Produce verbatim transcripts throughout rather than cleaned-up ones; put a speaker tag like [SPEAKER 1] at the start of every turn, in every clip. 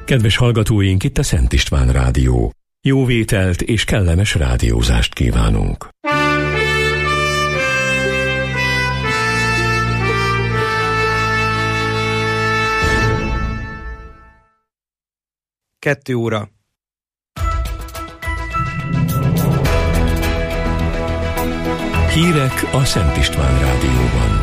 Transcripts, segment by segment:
[SPEAKER 1] Kedves hallgatóink, itt a Szent István Rádió. Jó vételt és kellemes rádiózást kívánunk.
[SPEAKER 2] Kettő óra.
[SPEAKER 1] Hírek a Szent István Rádióban.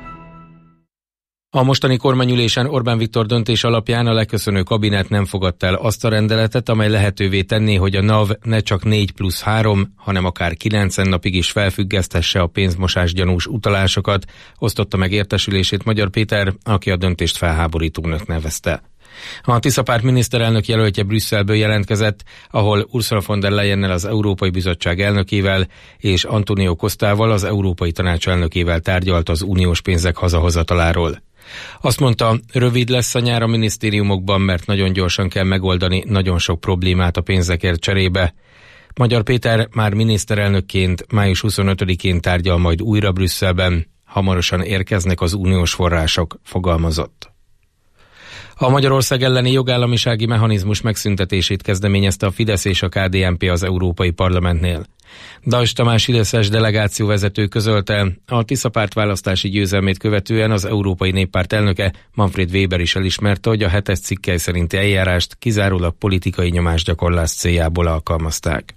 [SPEAKER 3] A mostani kormányülésen Orbán Viktor döntés alapján a leköszönő kabinet nem fogadta el azt a rendeletet, amely lehetővé tenné, hogy a NAV ne csak négy plusz három, hanem akár kilencven napig is felfüggesztesse a pénzmosás gyanús utalásokat, osztotta meg értesülését Magyar Péter, aki a döntést felháborítónak nevezte. A Tiszapárt miniszterelnök jelöltje Brüsszelből jelentkezett, ahol Ursula von der Leyennel, az Európai Bizottság elnökével és Antonio Costával, az Európai Tanács elnökével tárgyalt az uniós pénzek hazahozataláról. Azt mondta, rövid lesz a nyár a minisztériumokban, mert nagyon gyorsan kell megoldani nagyon sok problémát a pénzekért cserébe. Magyar Péter már miniszterelnökként május huszonötödikén tárgyal majd újra Brüsszelben, hamarosan érkeznek az uniós források, fogalmazott. A Magyarország elleni jogállamisági mechanizmus megszüntetését kezdeményezte a Fidesz és a ká dé en pé az Európai Parlamentnél. Dajs Tamás fideszes delegációvezető közölte, a Tiszapárt választási győzelmét követően az Európai Néppárt elnöke Manfred Weber is elismerte, hogy a hetes cikkely szerinti eljárást kizárólag politikai nyomásgyakorlás céljából alkalmazták.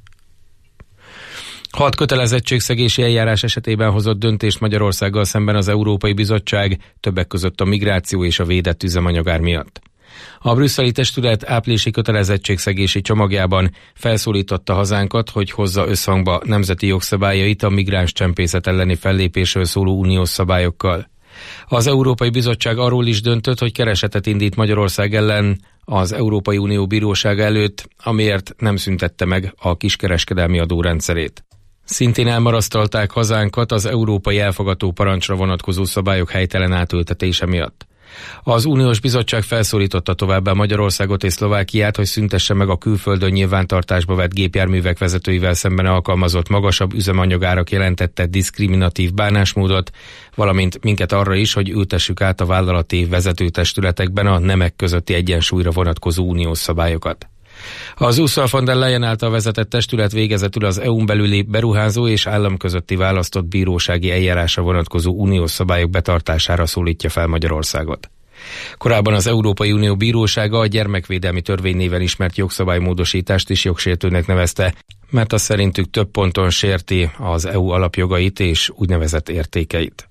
[SPEAKER 3] Hat kötelezettségszegési eljárás esetében hozott döntést Magyarországgal szemben az Európai Bizottság, többek között a migráció és a védett üzemanyagár miatt. A brüsszeli testület áprilisi kötelezettségszegési csomagjában felszólította hazánkat, hogy hozza összhangba nemzeti jogszabályait a migráns csempészet elleni fellépésről szóló uniós szabályokkal. Az Európai Bizottság arról is döntött, hogy keresetet indít Magyarország ellen az Európai Unió bírósága előtt, amiért nem szüntette meg a kiskereskedelmi adórendszerét. Szintén elmarasztalták hazánkat az európai elfogató parancsra vonatkozó szabályok helytelen átültetése miatt. Az Uniós Bizottság felszólította továbbá Magyarországot és Szlovákiát, hogy szüntesse meg a külföldön nyilvántartásba vett gépjárművek vezetőivel szemben alkalmazott magasabb üzemanyagárak jelentette diszkriminatív bánásmódot, valamint minket arra is, hogy ültessük át a vállalati vezetőtestületekben a nemek közötti egyensúlyra vonatkozó uniós szabályokat. Az Ursula von der Leyen által vezetett testület végezetül az é u-n belüli beruházó és állam közötti választott bírósági eljárásra vonatkozó uniós szabályok betartására szólítja fel Magyarországot. Korábban az Európai Unió Bírósága a gyermekvédelmi törvény néven ismert jogszabálymódosítást is jogsértőnek nevezte, mert az szerintük több ponton sérti az é u alapjogait és úgynevezett értékeit.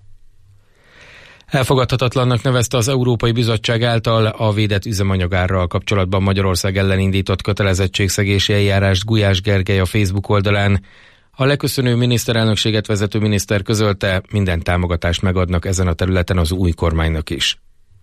[SPEAKER 3] Elfogadhatatlannak nevezte az Európai Bizottság által a védett üzemanyagárral kapcsolatban Magyarország ellen indított kötelezettségszegési eljárást Gulyás Gergely a Facebook oldalán. A leköszönő miniszterelnökséget vezető miniszter közölte, minden támogatást megadnak ezen a területen az új kormánynak is.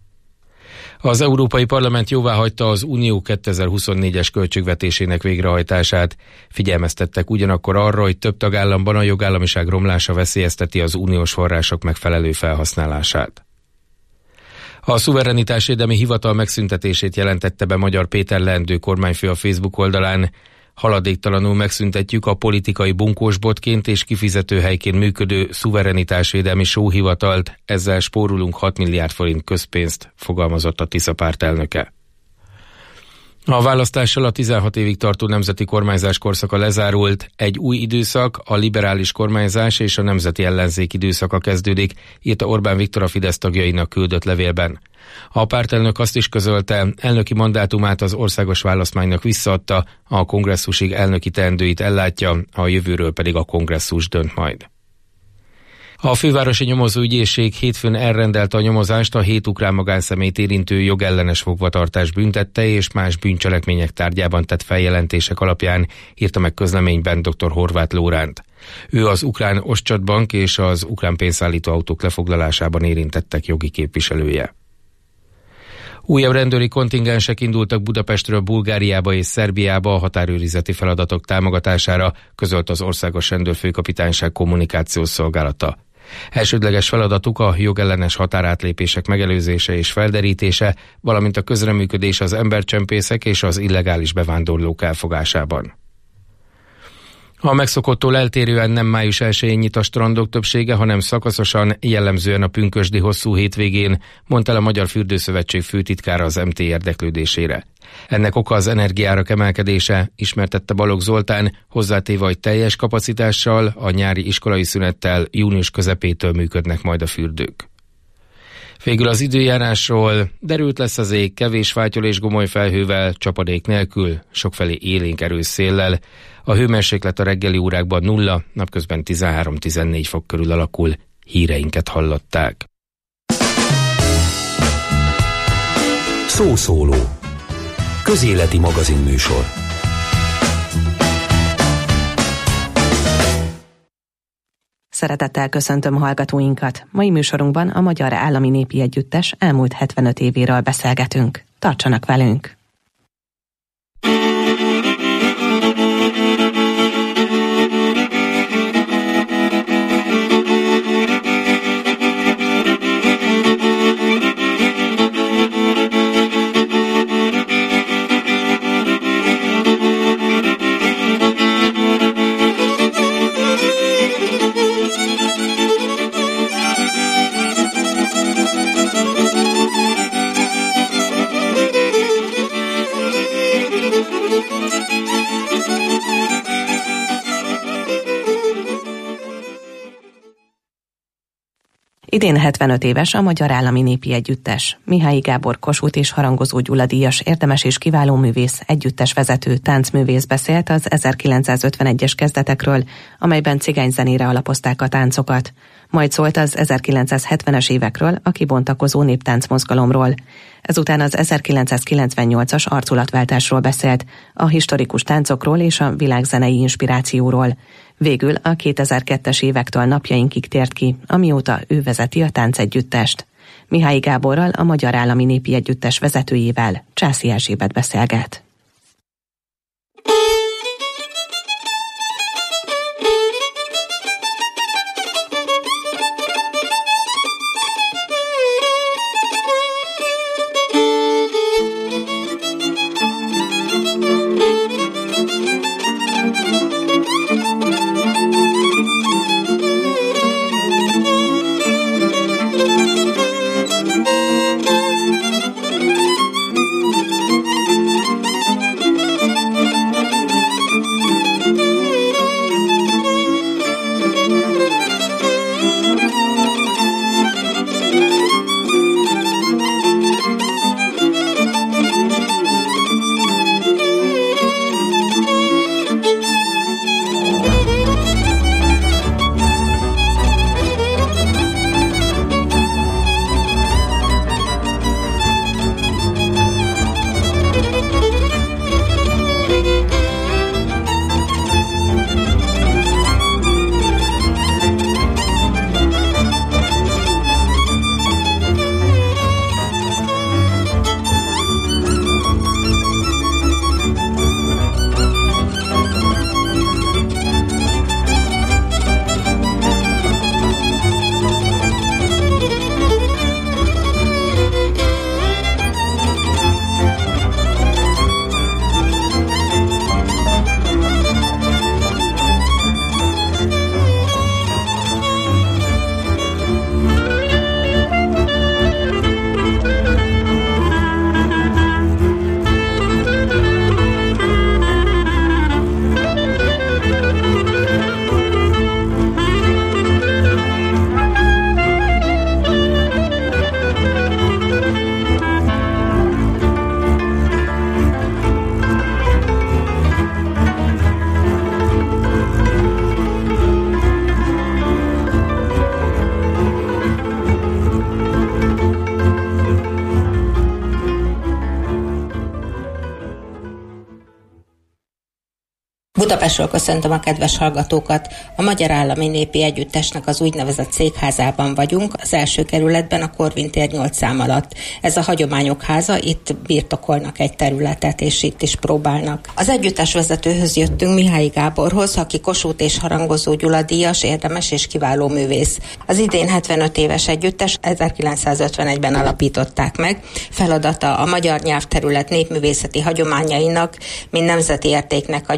[SPEAKER 3] Az Európai Parlament jóváhagyta az Unió kétezer-huszonnégyes költségvetésének végrehajtását. Figyelmeztettek ugyanakkor arra, hogy több tagállamban a jogállamiság romlása veszélyezteti az uniós források megfelelő felhasználását. A szuverenitásvédelmi hivatal megszüntetését jelentette be Magyar Péter leendő kormányfő a Facebook oldalán. Haladéktalanul megszüntetjük a politikai bunkósbotként és kifizetőhelyként működő szuverenitásvédelmi sóhivatalt, ezzel spórolunk hat milliárd forint közpénzt, fogalmazott a Tiszapárt elnöke. A választással a tizenhat évig tartó nemzeti kormányzás korszaka lezárult, egy új időszak, a liberális kormányzás és a nemzeti ellenzék időszaka kezdődik, írta Orbán Viktor a Fidesz tagjainak küldött levélben. A pártelnök azt is közölte, elnöki mandátumát az országos választmánynak visszaadta, a kongresszusig elnöki teendőit ellátja, a jövőről pedig a kongresszus dönt majd. A fővárosi nyomozóügyészség hétfőn elrendelte a nyomozást a hét ukrán magánszemélyt érintő jogellenes fogvatartás büntette és más bűncselekmények tárgyában tett feljelentések alapján, írta meg közleményben dr. Horváth Lóránt. Ő az ukrán Ostcsatbank és az ukrán pénzszállító autók lefoglalásában érintettek jogi képviselője. Újabb rendőri kontingensek indultak Budapestről Bulgáriába és Szerbiába a határőrizeti feladatok támogatására, közölt az Országos Rendőrfőkapitányság kommunikációs szolgálata. Elsődleges feladatuk a jogellenes határátlépések megelőzése és felderítése, valamint a közreműködés az embercsempészek és az illegális bevándorlók elfogásában. A megszokottól eltérően nem május elsején nyit a strandok többsége, hanem szakaszosan, jellemzően a pünkösdi hosszú hétvégén, mondta el a Magyar Fürdőszövetség főtitkára az em té érdeklődésére. Ennek oka az energiárak emelkedése, ismertette Balogh Zoltán, hozzátéve, hogy teljes kapacitással, a nyári iskolai szünettel június közepétől működnek majd a fürdők. Végül az időjárásról: derült lesz az ég, kevés fátyol és gomoly felhővel, csapadék nélkül, sokfelé élénk erős széllel. A hőmérséklet a reggeli órákban nulla, napközben tizenhárom-tizennégy fok körül alakul. Híreinket hallották.
[SPEAKER 1] Szószóló. Közéleti magazinműsor.
[SPEAKER 2] Szeretettel köszöntöm hallgatóinkat. Mai műsorunkban a Magyar Állami Népi Együttes elmúlt hetvenöt évéről beszélgetünk. Tartsanak velünk! Idén hetvenöt éves a Magyar Állami Népi Együttes. Mihályi Gábor Kossuth és Harangozó Gyula díjas érdemes és kiváló művész, együttesvezető, táncművész beszélt az ezerkilencszázötvenegyes kezdetekről, amelyben cigányzenére alapozták a táncokat. Majd szólt az ezerkilencszázhetvenes évekről, a kibontakozó néptáncmozgalomról. Ezután az ezerkilencszázkilencvennyolcas arculatváltásról beszélt, a historikus táncokról és a világzenei inspirációról. Végül a kétezer-kettes évektől napjainkig tért ki, amióta ő vezeti a táncegyüttest. Mihályi Gáborral, a Magyar Állami Népi Együttes vezetőjével Császi Erzsébet beszélget.
[SPEAKER 4] Budapestről köszöntöm a kedves hallgatókat. A Magyar Állami Népi Együttesnek az úgynevezett székházában vagyunk, az első kerületben, a Korvin tér nyolc szám alatt. Ez a hagyományok háza, itt birtokolnak egy területet, és itt is próbálnak. Az együttesvezetőhöz jöttünk, Mihályi Gáborhoz, aki Kossuth és Harangozó Gyula díjas, érdemes és kiváló művész. Az idén hetvenöt éves együttes ezerkilencszázötvenegyben alapították meg. Feladata a magyar nyelvterület népművészeti hagyományainak, mint nemzeti értéknek a gyűjtése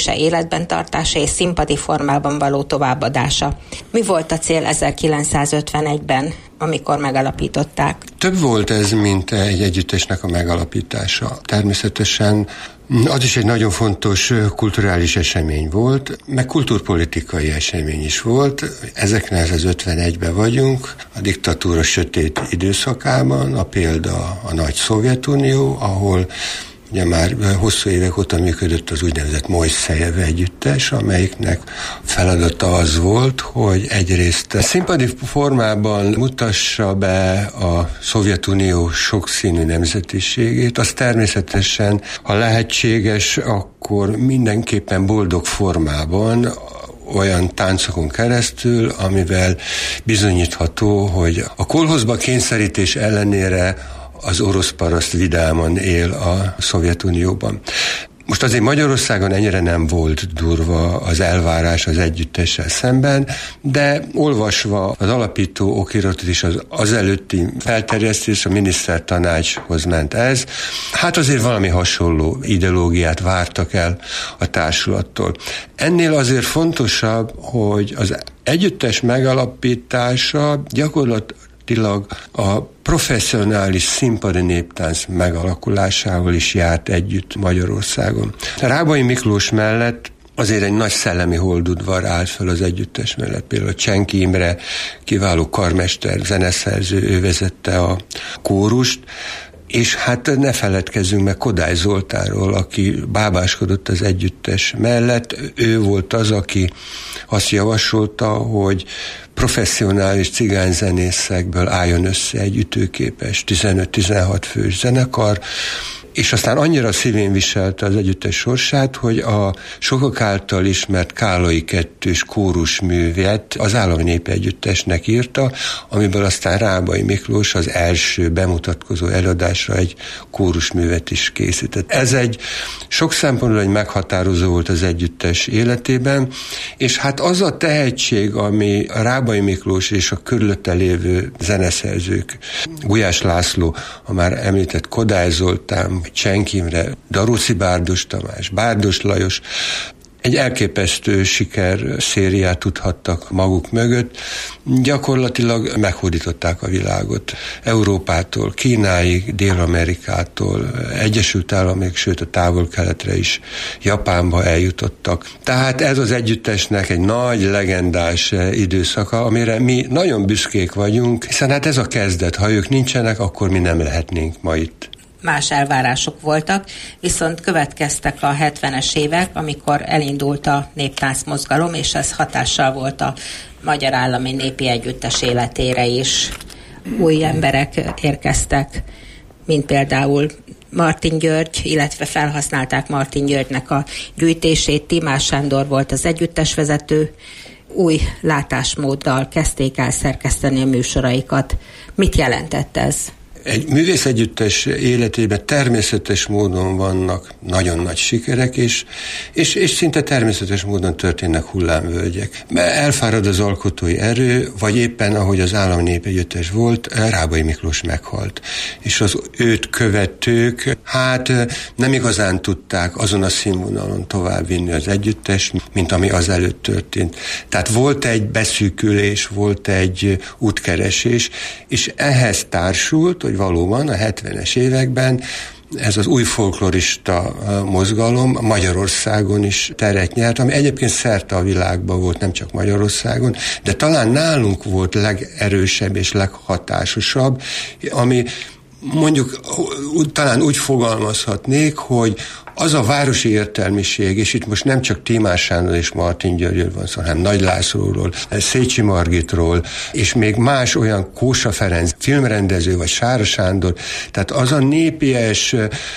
[SPEAKER 4] megőrzése, életben tartása és színpadi formában való továbbadása. Mi volt a cél ezerkilencszázötvenegyben, amikor megalapították?
[SPEAKER 5] Több volt ez, mint egy együttesnek a megalapítása. Természetesen az is egy nagyon fontos kulturális esemény volt, meg kulturpolitikai esemény is volt. ezerkilencszázötvenegyben vagyunk, a diktatúra sötét időszakában, a példa a nagy Szovjetunió, ahol ugye már hosszú évek óta működött az úgynevezett Mojszejev együttes, amelyiknek feladata az volt, hogy egyrészt színpadi formában mutassa be a Szovjetunió sokszínű nemzetiségét, az természetesen, ha lehetséges, akkor mindenképpen boldog formában, olyan táncokon keresztül, amivel bizonyítható, hogy a kolhozba kényszerítés ellenére az orosz paraszt vidáman él a Szovjetunióban. Most azért Magyarországon ennyire nem volt durva az elvárás az együttessel szemben, de olvasva az alapító okiratot is az, az előtti felterjesztés, a minisztertanácshoz ment ez, hát azért valami hasonló ideológiát vártak el a társulattól. Ennél azért fontosabb, hogy az együttes megalapítása gyakorlatilag a professzionális színpadi néptánc megalakulásával is járt együtt Magyarországon. Rábai Miklós mellett azért egy nagy szellemi holdudvar állt fel az együttes mellett. Például Csenki Imre, kiváló karmester, zeneszerző, ő vezette a kórust, és hát ne feledkezzünk meg Kodály Zoltánról, aki bábáskodott az együttes mellett. Ő volt az, aki azt javasolta, hogy professzionális cigányzenészekből álljon össze egy ütőképes tizenöt-tizenhat fős zenekar, és aztán annyira szívén viselte az együttes sorsát, hogy a sokak által ismert Kállai kettős kórusművet az Állami Népi Együttesnek írta, amiből aztán Rábai Miklós az első bemutatkozó előadásra egy kórusművet is készített. Ez egy sok szempontból egy meghatározó volt az együttes életében, és hát az a tehetség, ami a Rábai Miklós és a körülötte lévő zeneszerzők, Gulyás László, a már említett Kodály Zoltán, Csenki Imre, Daróci Bárdos Tamás, Bárdos Lajos, egy elképesztő siker szériát tudhattak maguk mögött. Gyakorlatilag meghódították a világot. Európától, Kínáig, Dél-Amerikától, Egyesült Államok, sőt a Távol-Keletre is, Japánba eljutottak. Tehát ez az együttesnek egy nagy, legendás időszaka, amire mi nagyon büszkék vagyunk, hiszen hát ez a kezdet. Ha ők nincsenek, akkor mi nem lehetnénk ma itt.
[SPEAKER 4] Más elvárások voltak, viszont következtek a hetvenes évek, amikor elindult a néptánc mozgalom, és ez hatással volt a Magyar Állami Népi Együttes életére is. Új emberek érkeztek, mint például Martin György, illetve felhasználták Martin Györgynek a gyűjtését. Timás Sándor volt az együttesvezető, új látásmóddal kezdték el szerkeszteni a műsoraikat. Mit jelentett ez?
[SPEAKER 5] Egy művészegyüttes életében természetes módon vannak nagyon nagy sikerek, és, és, és szinte természetes módon történnek hullámvölgyek. Elfárad az alkotói erő, vagy éppen, ahogy az Állami Népi Együttes volt, Rábai Miklós meghalt. És az őt követők, hát nem igazán tudták azon a színvonalon továbbvinni az együttes, mint ami az előtt történt. Tehát volt egy beszűkülés, volt egy útkeresés, és ehhez társult, hogy valóban a hetvenes években ez az új folklorista mozgalom Magyarországon is teret nyert, ami egyébként szerte a világban volt, nem csak Magyarországon, de talán nálunk volt legerősebb és leghatásosabb, ami mondjuk talán úgy fogalmazhatnék, hogy az a városi értelmiség, és itt most nem csak Timás Sándor és Martin Györgyről van szó, hanem Nagy Lászlóról, Szécsi Margitról, és még más olyan, Kósa Ferenc filmrendező, vagy Sára Sándor, tehát az a népies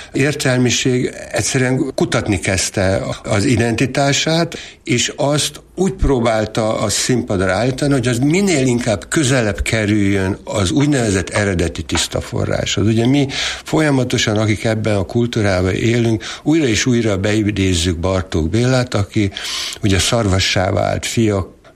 [SPEAKER 5] értelmiség egyszerűen kutatni kezdte az identitását, és azt úgy próbálta a színpadra állítani, hogy az minél inkább közelebb kerüljön az úgynevezett eredeti tiszta forráshoz. Ugye mi folyamatosan, akik ebben a kultúrában élünk, újra és újra beidézzük Bartók Bélát, aki ugye szarvassá vált fiak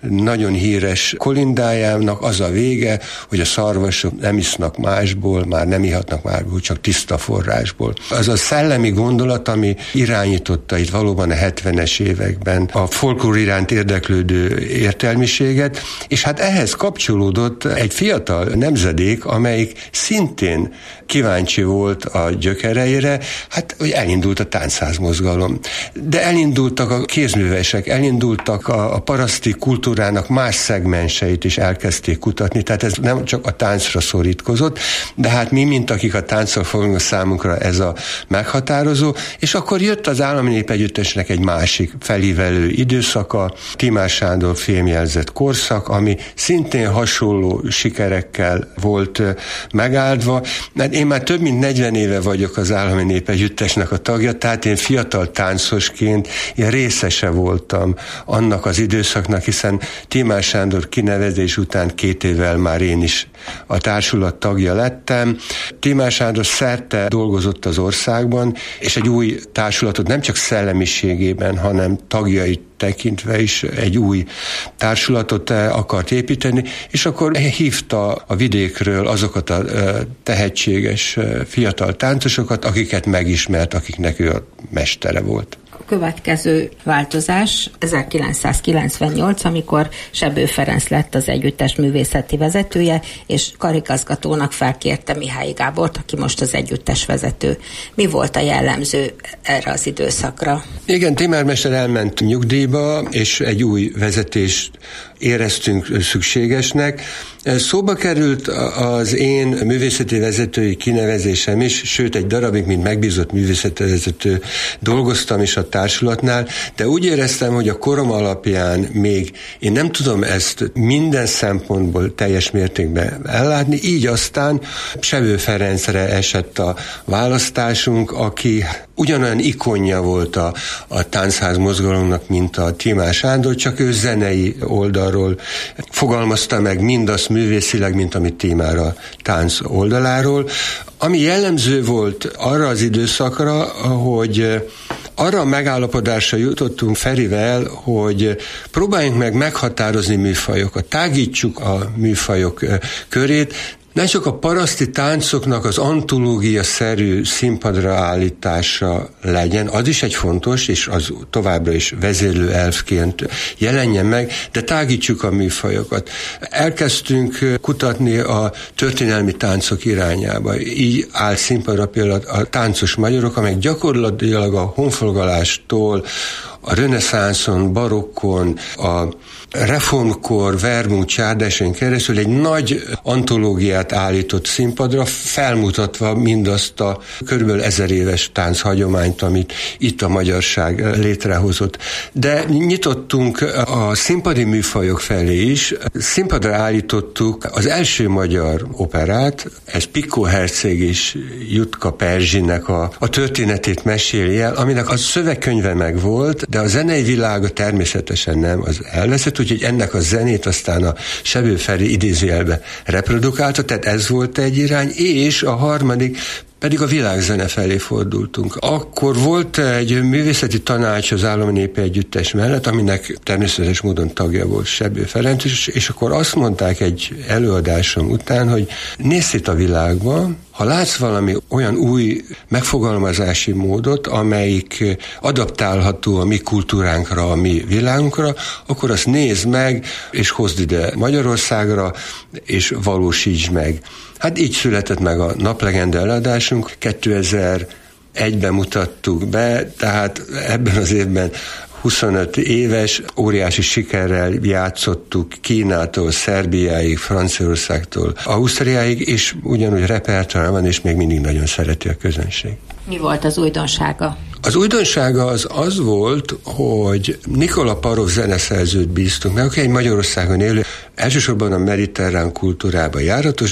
[SPEAKER 5] nagyon híres kolindájának az a vége, hogy a szarvasok nem isznak másból, már nem ihatnak másból, csak tiszta forrásból. Az a szellemi gondolat, ami irányította itt valóban a hetvenes években a folklór iránt érdeklődő értelmiséget, és hát ehhez kapcsolódott egy fiatal nemzedék, amelyik szintén kíváncsi volt a gyökereire, hát hogy elindult a táncházmozgalom. De elindultak a kézművesek, elindultak a, a paraszti kultúrának más szegmenseit is elkezdték kutatni, tehát ez nem csak a táncra szorítkozott, de hát mi, mint akik a tánccal fogunk, számunkra ez a meghatározó, és akkor jött az Állami Népegyüttesnek egy másik felívelő időszaka, Tímár Sándor fémjelzett korszak, ami szintén hasonló sikerekkel volt megáldva. Mert én már több mint negyven éve vagyok az Állami Népegyüttesnek a tagja, tehát én fiatal táncosként én részese voltam annak az időszaknak, hiszen Tímár Sándor kinevezés után két évvel már én is a társulat tagja lettem. Tímár Sándor szerte dolgozott az országban, és egy új társulatot nem csak szellemiségében, hanem tagjait tekintve is egy új társulatot akart építeni, és akkor hívta a vidékről azokat a tehetséges fiatal táncosokat, akiket megismert, akiknek ő a mestere volt.
[SPEAKER 4] A következő változás ezerkilencszázkilencvennyolc, amikor Sebő Ferenc lett az együttes művészeti vezetője, és karigazgatónak felkérte Mihály Gábort, aki most az együttes vezető. Mi volt a jellemző erre az időszakra?
[SPEAKER 5] Igen, Tímár mester elment nyugdíjba, és egy új vezetést éreztünk szükségesnek. Szóba került az én művészeti vezetői kinevezésem is, sőt egy darabig, mint megbízott művészeti vezető dolgoztam is a társulatnál, de úgy éreztem, hogy a korom alapján még én nem tudom ezt minden szempontból teljes mértékben ellátni, így aztán Sebő Ferencre esett a választásunk, aki ugyanolyan ikonja volt a, a táncház mozgalomnak, mint a Tímár Sándor, csak ő zenei oldalról fogalmazta meg mindazt művészileg, mint amit Tímár a tánc oldaláról. Ami jellemző volt arra az időszakra, hogy arra a megállapodásra jutottunk Ferivel, hogy próbáljunk meg meghatározni műfajokat, tágítsuk a műfajok körét, ne csak a paraszti táncoknak az antológia-szerű színpadra állítása legyen, az is egy fontos, és az továbbra is vezérlő elfként jelenjen meg, de tágítsuk a műfajokat. Elkezdtünk kutatni a történelmi táncok irányába. Így áll színpadra például a táncos magyarok, amelyek gyakorlatilag a honfoglalástól a reneszánszon, barokkon, a reformkor, Vermont, Csárdásén keresztül egy nagy antológiát állított színpadra, felmutatva mindazt a körülbelül ezer éves tánchagyományt, amit itt a magyarság létrehozott. De nyitottunk a színpadi műfajok felé is. Színpadra állítottuk az első magyar operát, ez Picco herceg és Jutka Perzsinek a, a történetét meséli el, aminek a szövegkönyve megvolt, de a zenei világa természetesen nem, az elveszett, úgyhogy ennek a zenét aztán a Sebő Feri idézőjelbe reprodukálta, tehát ez volt egy irány, és a harmadik pedig a világzene felé fordultunk. Akkor volt egy művészeti tanács az Állami Népegyüttes mellett, aminek természetes módon tagja volt Sebő Ferenc, és, és akkor azt mondták egy előadásom után, hogy nézz itt a világba, ha látsz valami olyan új megfogalmazási módot, amelyik adaptálható a mi kultúránkra, a mi világunkra, akkor azt nézd meg, és hozd ide Magyarországra, és valósítsd meg. Hát így született meg a Naplegenda előadásunk, kétezer-egyben mutattuk be, tehát ebben az évben huszonöt éves, óriási sikerrel játszottuk Kínától, Szerbiáig, Franciaországtól, Ausztriáig, és ugyanúgy repertoár van, és még mindig nagyon szereti a közönség.
[SPEAKER 4] Mi volt az újdonsága?
[SPEAKER 5] Az újdonsága az az volt, hogy Nikola Parov zeneszerzőt bíztunk meg, aki egy Magyarországon élő, elsősorban a mediterrán kultúrába járatos, de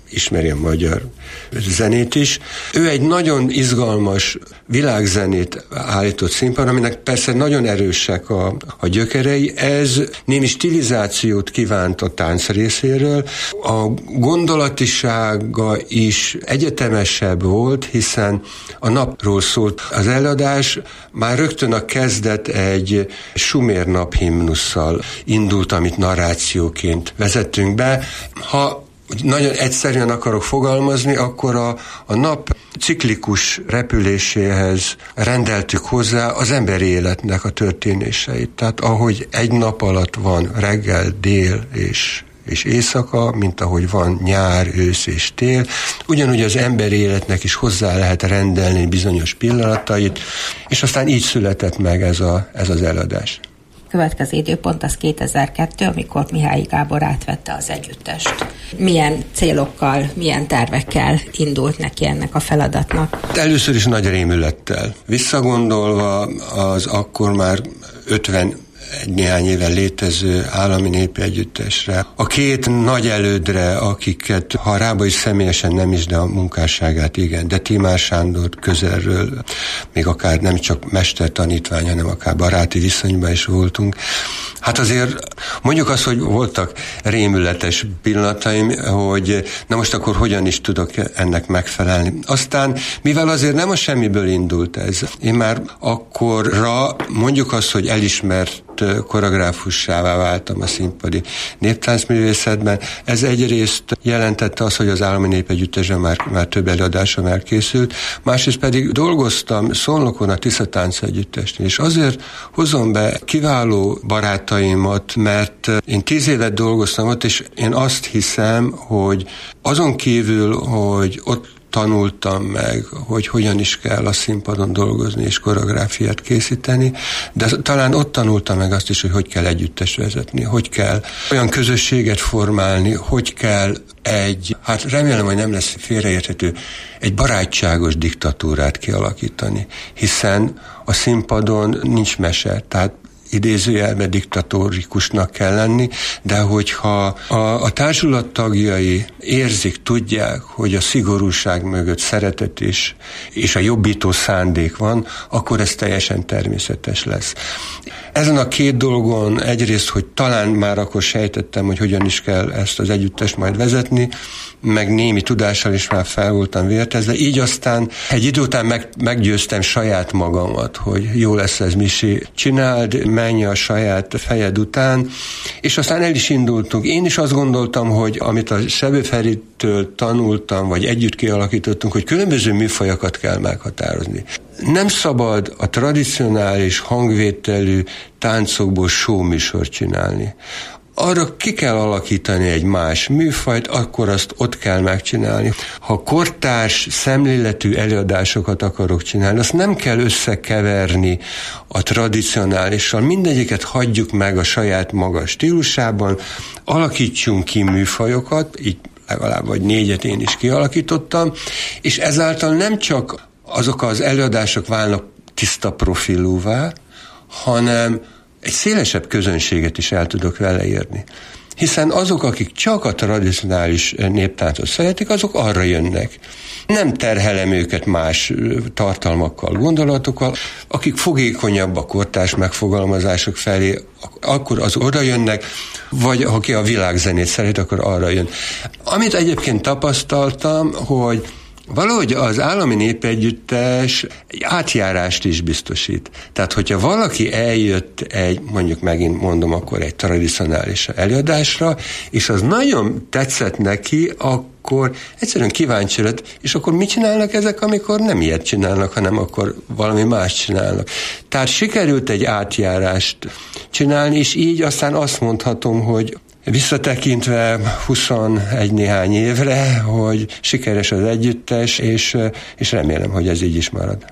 [SPEAKER 5] ismeri a magyar zenét is. Ő egy nagyon izgalmas világzenét állított színpadon, aminek persze nagyon erősek a, a gyökerei. Ez némi stilizációt kívánt a tánc részéről. A gondolatisága is egyetemesebb volt, hiszen a napról szólt az előadás, már rögtön a kezdet egy sumér naphimnusszal indult, amit narrációként vezettünk be. Ha nagyon egyszerűen akarok fogalmazni, akkor a, a nap ciklikus repüléséhez rendeltük hozzá az emberi életnek a történéseit. Tehát ahogy egy nap alatt van reggel, dél és és éjszaka, mint ahogy van nyár, ősz és tél, ugyanúgy az emberi életnek is hozzá lehet rendelni bizonyos pillanatait, és aztán így született meg ez, a, ez az előadás.
[SPEAKER 4] Következő időpont az kétezer-kettő, amikor Mihály Gábor átvette az együttest. Milyen célokkal, milyen tervekkel indult neki ennek a feladatnak?
[SPEAKER 5] Először is nagy rémülettel. Visszagondolva az akkor már ötven néhány éve létező állami népi együttesre, a két nagy elődre, akiket, ha Rába is személyesen nem is, de a munkásságát igen, de Timár Sándor közelről, még akár nem csak mestertanítvány, hanem akár baráti viszonyban is voltunk. Hát azért mondjuk azt, hogy voltak rémületes pillanataim, hogy na most akkor hogyan is tudok ennek megfelelni. Aztán, mivel azért nem a semmiből indult ez, én már akkorra mondjuk azt, hogy elismert koreográfussává váltam a színpadi néptáncművészetben. Ez egyrészt jelentette azt, hogy az állami népegyüttesben már, már több előadásom elkészült, másrészt pedig dolgoztam Szolnokon a Tisza Tánc Együttesnél, és azért hozom be kiváló barátaimat, mert én tíz évet dolgoztam ott, és én azt hiszem, hogy azon kívül, hogy ott tanultam meg, hogy hogyan is kell a színpadon dolgozni és koreográfiát készíteni, de talán ott tanultam meg azt is, hogy hogy kell együttes vezetni, hogy kell olyan közösséget formálni, hogy kell egy, hát remélem, hogy nem lesz félreérthető, egy barátságos diktatúrát kialakítani, hiszen a színpadon nincs mese, tehát idézőjelben diktatórikusnak kell lenni, de hogyha a, a társulat tagjai érzik, tudják, hogy a szigorúság mögött szeretet és, és a jobbító szándék van, akkor ez teljesen természetes lesz. Ezen a két dolgon egyrészt, hogy talán már akkor sejtettem, hogy hogyan is kell ezt az együttest majd vezetni, meg némi tudással is már fel voltam vértezve, így aztán egy idő után meg, meggyőztem saját magamat, hogy jó lesz ez, Misi, csináld, menj a saját fejed után, és aztán el is indultunk. Én is azt gondoltam, hogy amit a Sebő Feritől tanultam, vagy együtt kialakítottunk, hogy különböző műfajokat kell meghatározni. Nem szabad a tradicionális hangvételű táncokból show műsort csinálni. Arra ki kell alakítani egy más műfajt, akkor azt ott kell megcsinálni. Ha kortárs, szemléletű előadásokat akarok csinálni, azt nem kell összekeverni a tradicionálissal. Mindegyiket hagyjuk meg a saját maga stílusában, alakítsunk ki műfajokat, így legalább vagy négyet én is kialakítottam, és ezáltal nem csak azok az előadások válnak tiszta profilúvá, hanem egy szélesebb közönséget is el tudok vele érni. Hiszen azok, akik csak a tradicionális néptáncot szeretik, azok arra jönnek. Nem terhelem őket más tartalmakkal, gondolatokkal. Akik fogékonyabb a kortárs megfogalmazások felé, akkor az oda jönnek, vagy aki a világzenét szeret, akkor arra jön. Amit egyébként tapasztaltam, hogy valahogy az állami népegyüttes egy átjárást is biztosít. Tehát, hogyha valaki eljött egy, mondjuk megint mondom, akkor egy tradicionális előadásra, és az nagyon tetszett neki, akkor egyszerűen kíváncsi lett, és akkor mit csinálnak ezek, amikor nem ilyet csinálnak, hanem akkor valami más csinálnak. Tehát sikerült egy átjárást csinálni, és így aztán azt mondhatom, hogy visszatekintve huszonegy néhány évre, hogy sikeres az együttes, és, és remélem, hogy ez így is marad.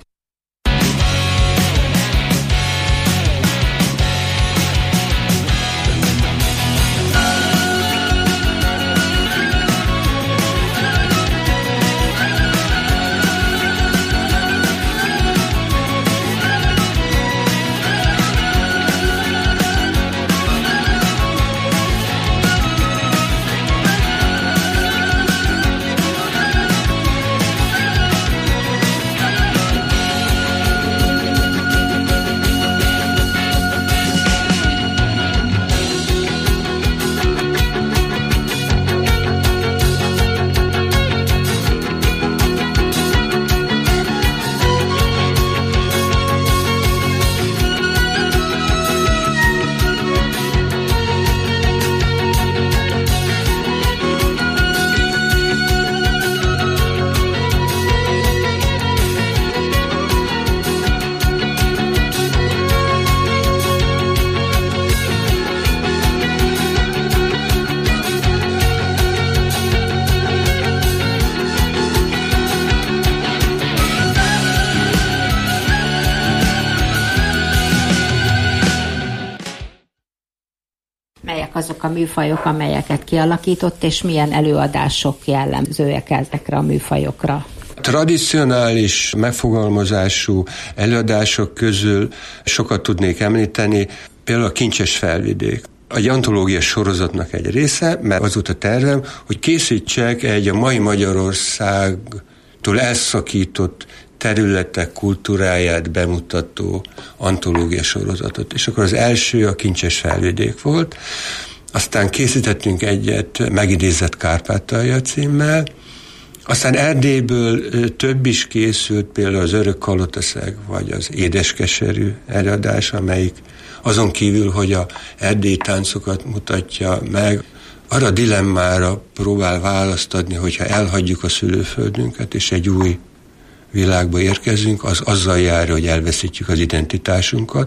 [SPEAKER 4] melyek azok a műfajok, amelyeket kialakított, és milyen előadások jellemzőek ezekre a műfajokra?
[SPEAKER 5] Tradicionális megfogalmazású előadások közül sokat tudnék említeni, például a Kincses Felvidék. Egy antológia sorozatnak egy része, mert az volt a tervem, hogy készítsek egy a mai Magyarországtól elszakított területek kultúráját bemutató antológia sorozatot. És akkor az első a Kincses Felvidék volt, aztán készítettünk egyet Megidézett Kárpátalja címmel, aztán Erdélyből több is készült, például az Örök Kalotaszeg, vagy az Édeskeserű előadás, amelyik azon kívül, hogy a erdélyi táncokat mutatja meg, arra a dilemmára próbál választ adni, hogyha elhagyjuk a szülőföldünket, és egy új világba érkezünk, az azzal jár, hogy elveszítjük az identitásunkat,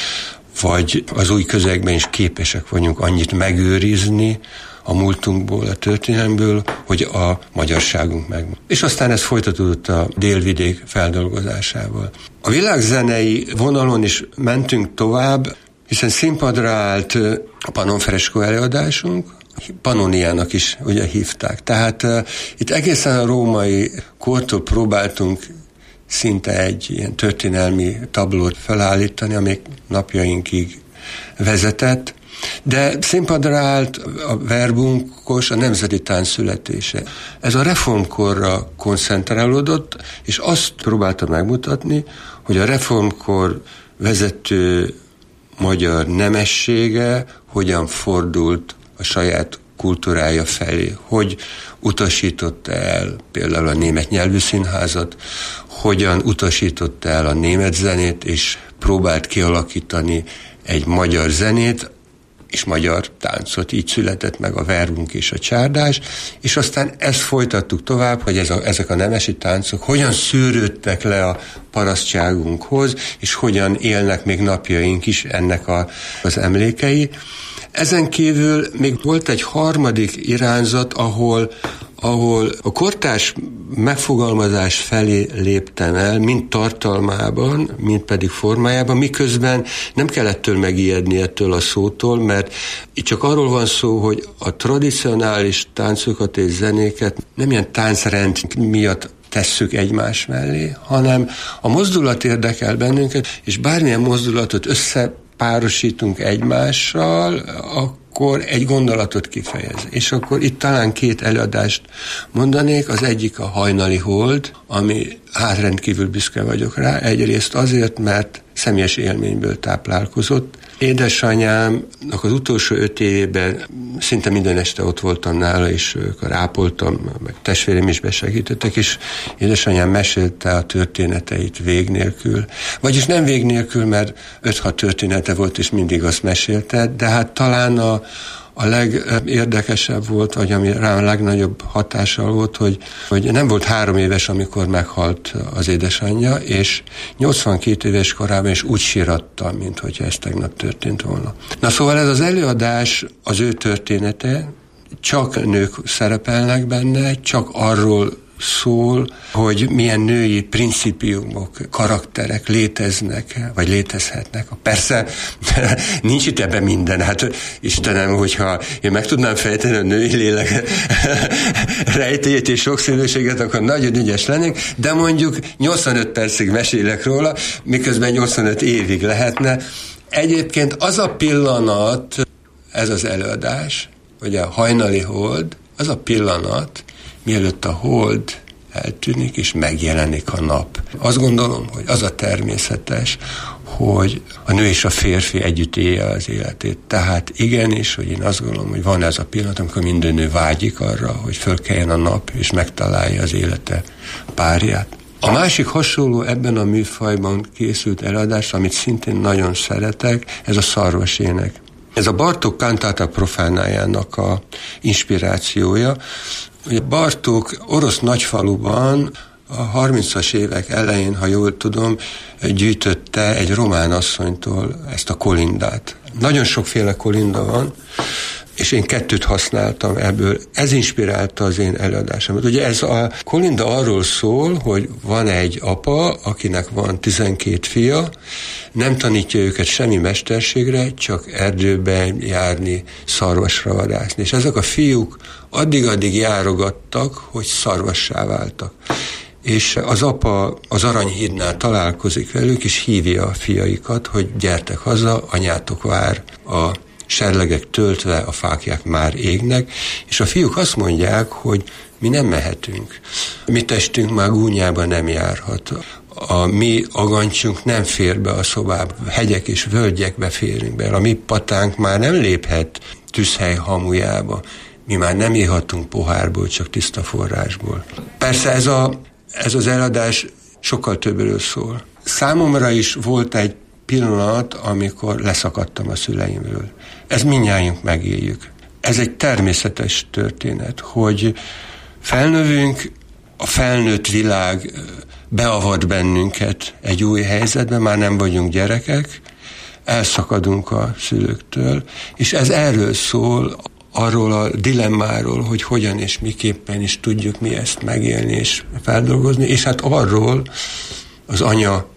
[SPEAKER 5] vagy az új közegben is képesek vagyunk annyit megőrizni a múltunkból, a történelmből, hogy a magyarságunk meg. És aztán ez folytatódott a Délvidék feldolgozásával. A világzenei vonalon is mentünk tovább, hiszen színpadra állt a Pannonfresco előadásunk, Pannoniának is ugye hívták. Tehát uh, itt egészen a római kortól próbáltunk szinte egy ilyen történelmi tablót felállítani, amely napjainkig vezetett, de színpadra állt a verbunkos, a nemzeti tánc születése. Ez a reformkorra koncentrálódott, és azt próbálta megmutatni, hogy a reformkor vezető magyar nemessége hogyan fordult a saját kultúrája felé, hogy utasította el például a német nyelvű színházat, hogyan utasította el a német zenét, és próbált kialakítani egy magyar zenét, és magyar táncot. Így született meg a verbunk és a csárdás, és aztán ezt folytattuk tovább, hogy ez a, ezek a nemesi táncok hogyan szűrődtek le a parasztságunkhoz, és hogyan élnek még napjaink is ennek a, az emlékei. Ezen kívül még volt egy harmadik irányzat, ahol, ahol a kortárs megfogalmazás felé léptem el, mind tartalmában, mind pedig formájában, miközben nem kellett től megijedni ettől a szótól, mert itt csak arról van szó, hogy a tradicionális táncokat és zenéket nem ilyen táncrend miatt tesszük egymás mellé, hanem a mozdulat érdekel bennünket, és bármilyen mozdulatot összepárosítunk egymással, akkor egy gondolatot kifejez. És akkor itt talán két előadást mondanék, az egyik a Hajnali Hold, ami hát rendkívül büszke vagyok rá, egyrészt azért, mert személyes élményből táplálkozott. Édesanyámnak az utolsó öt évében szinte minden este ott voltam nála, és akkor ápoltam, meg testvérem is besegítettek, és édesanyám mesélte a történeteit vég nélkül. Vagyis nem vég nélkül, mert öt-hat története volt, és mindig azt mesélte, de hát talán a A legérdekesebb volt, vagy ami rám a legnagyobb hatással volt, hogy, hogy nem volt három éves, amikor meghalt az édesanyja, és nyolcvankét éves korában is úgy sírattam, mint hogyha ez tegnap történt volna. Na szóval ez az előadás, az ő története, csak nők szerepelnek benne, csak arról szól, hogy milyen női principiumok, karakterek léteznek, vagy létezhetnek. Persze nincs itt ebben minden. Hát Istenem, hogyha én meg tudnám fejteni a női lélek rejtélyét és sokszínűséget, akkor nagyon ügyes lennék, de mondjuk nyolcvanöt percig mesélek róla, miközben nyolcvanöt évig lehetne. Egyébként az a pillanat, ez az előadás, hogy a Hajnali Hold, az a pillanat, mielőtt a hold eltűnik, és megjelenik a nap. Azt gondolom, hogy az a természetes, hogy a nő és a férfi együtt élje az életét. Tehát igenis, hogy én azt gondolom, hogy van ez a pillanat, amikor minden nő vágyik arra, hogy fölkeljen a nap, és megtalálja az élete párját. A másik hasonló ebben a műfajban készült előadás, amit szintén nagyon szeretek, ez a szarvasének. Ez a Bartók Cantata Profanájának a inspirációja. Ugye Bartók orosz nagyfaluban a harmincas évek elején, ha jól tudom, gyűjtötte egy román asszonytól ezt a kolindát. Nagyon sokféle kolinda van, és én kettőt használtam ebből. Ez inspirálta az én előadásomat. Ugye ez a Kolinda arról szól, hogy van egy apa, akinek van tizenkét fia, nem tanítja őket semmi mesterségre, csak erdőben járni, szarvasra vadászni. És ezek a fiúk addig-addig járogattak, hogy szarvassá váltak. És az apa az Aranyhídnál találkozik velük, és hívja a fiaikat, hogy gyertek haza, anyátok vár, a serlegek töltve, a fáklyák már égnek, és a fiúk azt mondják, hogy mi nem mehetünk. Mi testünk már gúnyába nem járhat. A mi agancsunk nem fér be a szobába, hegyek és völgyekbe férünk be. A mi patánk már nem léphet tűzhely hamujába. Mi már nem ihatunk pohárból, csak tiszta forrásból. Persze ez, a, ez az eladás sokkal többről szól. Számomra is volt egy pillanat, amikor leszakadtam a szüleimről. Ez mindnyájunk megéljük. Ez egy természetes történet, hogy felnövünk, a felnőtt világ beavat bennünket egy új helyzetbe, már nem vagyunk gyerekek, elszakadunk a szülőktől, és ez erről szól, arról a dilemmáról, hogy hogyan és miképpen is tudjuk mi ezt megélni és feldolgozni, és hát arról az anya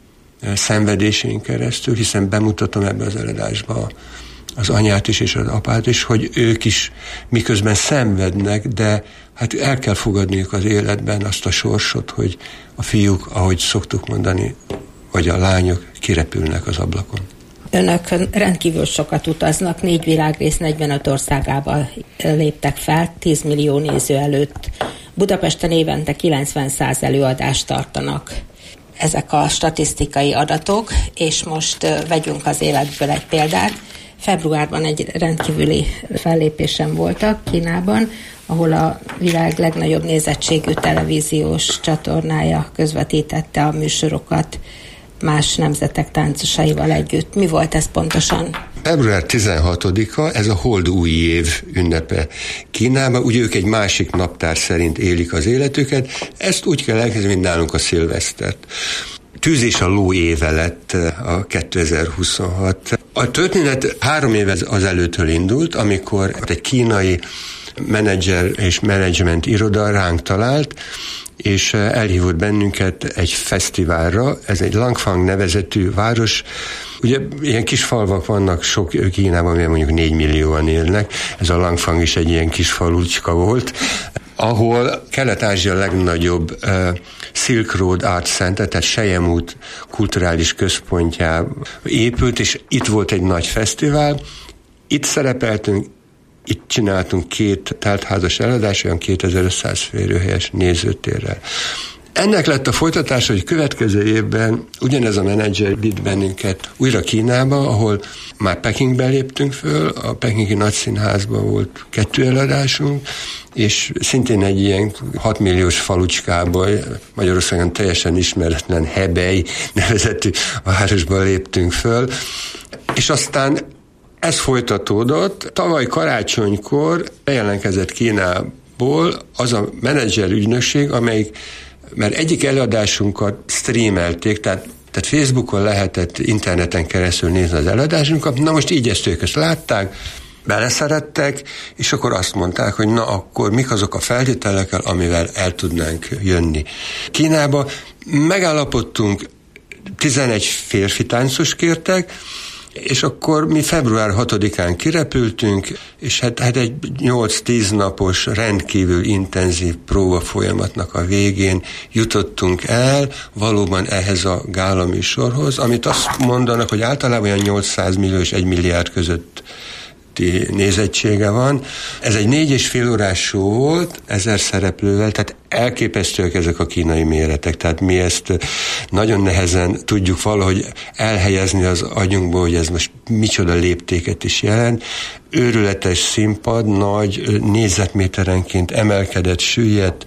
[SPEAKER 5] szenvedésén keresztül, hiszen bemutatom ebbe az előadásba az anyát is és az apát is, hogy ők is miközben szenvednek, de hát el kell fogadniuk az életben azt a sorsot, hogy a fiúk, ahogy szoktuk mondani, vagy a lányok kirepülnek az ablakon.
[SPEAKER 4] Önök rendkívül sokat utaznak, négy világrész negyvenöt országában léptek fel, tíz millió néző előtt. Budapesten évente kilencven-száz előadást tartanak. Ezek a statisztikai adatok, és most vegyünk az életből egy példát. Februárban egy rendkívüli fellépésen voltak Kínában, ahol a világ legnagyobb nézettségű televíziós csatornája közvetítette a műsorokat más nemzetek táncosaival együtt. Mi volt ez pontosan?
[SPEAKER 5] február tizenhatodika, ez a hold új év ünnepe Kínában. Ugye ők egy másik naptár szerint élik az életüket. Ezt úgy kell elkezdeni, mint nálunk a szilvesztert. Tűz és a ló éve lett a kétezer-huszonhat. A történet három év azelőttől indult, amikor egy kínai menedzser és menedzsment iroda ránk talált, és elhívott bennünket egy fesztiválra. Ez egy Langfang nevezetű város. Ugye ilyen kis falvak vannak sok Kínában, mert mondjuk négy millióan élnek. Ez a Langfang is egy ilyen kis falucska volt, ahol Kelet-Ázsia legnagyobb uh, Silk Road Art Center, tehát Selyemút kulturális központjá épült, és itt volt egy nagy fesztivál. Itt szerepeltünk, itt csináltunk két teltházas előadást, olyan kétezer-ötszáz férőhelyes nézőtérrel. Ennek lett a folytatása, hogy következő évben ugyanez a menedzser vitt bennünket újra Kínába, ahol már Pekingbe léptünk föl, a pekingi nagyszínházban volt kettő előadásunk, és szintén egy ilyen hat milliós falucskába, Magyarországon teljesen ismeretlen Hebei nevezetű városba léptünk föl, és aztán ez folytatódott. Tavaly karácsonykor bejelentkezett Kínából az a menedzser ügynökség, amelyik, mert egyik előadásunkat streamelték, tehát, tehát Facebookon lehetett interneten keresztül nézni az előadásunkat, na most így ezt ők ezt látták, beleszerettek, és akkor azt mondták, hogy na akkor mik azok a feltételekkel, amivel el tudnánk jönni Kínába. Megállapodtunk, tizenegy férfi táncos kértek, és akkor mi február hatodikán kirepültünk, és hát, hát egy nyolc-tíz napos rendkívül intenzív próba folyamatnak a végén jutottunk el valóban ehhez a gála műsorhoz, amit azt mondanak, hogy általában olyan nyolcszáz millió és egy milliárd között nézettsége van. Ez egy négy és fél órás show volt, ezer szereplővel, tehát elképesztőek ezek a kínai méretek, tehát mi ezt nagyon nehezen tudjuk valahogy elhelyezni az agyunkból, hogy ez most micsoda léptéket is jelent. Őrületes színpad, nagy négyzetméterenként emelkedett, süllyedt,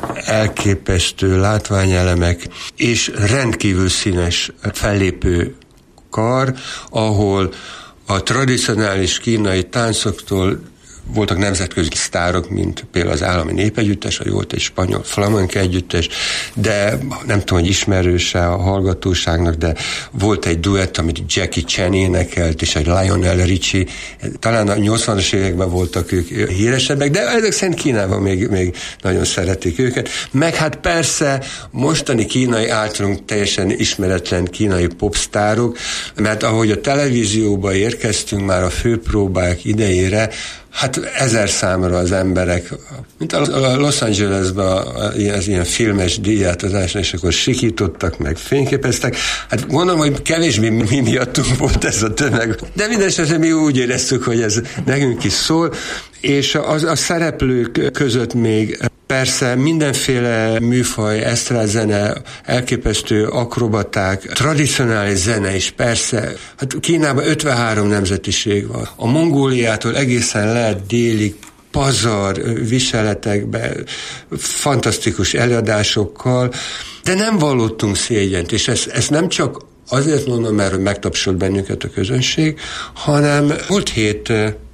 [SPEAKER 5] elképesztő látványelemek, és rendkívül színes fellépő kar, ahol a tradicionális kínai táncoktól voltak nemzetközi sztárok, mint például az Állami Népegyüttes, vagy volt egy spanyol flamenco együttes, de nem tudom, hogy ismerőse a hallgatóságnak, de volt egy duett, amit Jackie Chan énekelt, és egy Lionel Richie. Talán a nyolcvanas években voltak ők híresebbek, de ezek szerint Kínában még, még nagyon szeretik őket. Meg hát persze mostani kínai általunk teljesen ismeretlen kínai popsztárok, mert ahogy a televízióba érkeztünk már a főpróbák idejére, hát ezer számra az emberek, mint a Los Angelesben az ilyen filmes díjátozásnál, és akkor sikítottak, meg fényképeztek. Hát gondolom, hogy kevésbé mi miattunk volt ez a tömeg. De mindenesetre mi úgy éreztük, hogy ez nekünk is szól, és az, a szereplők között még persze mindenféle műfaj, esztrádszene, elképesztő akrobaták, tradicionális zene is persze. Hát Kínában ötvenhárom nemzetiség van. A Mongóliától egészen lehet délig, pazar viseletekben, fantasztikus előadásokkal, de nem vallottunk szégyent, és ezt, ezt nem csak azért mondom, mert megtapsolt bennünket a közönség, hanem volt hét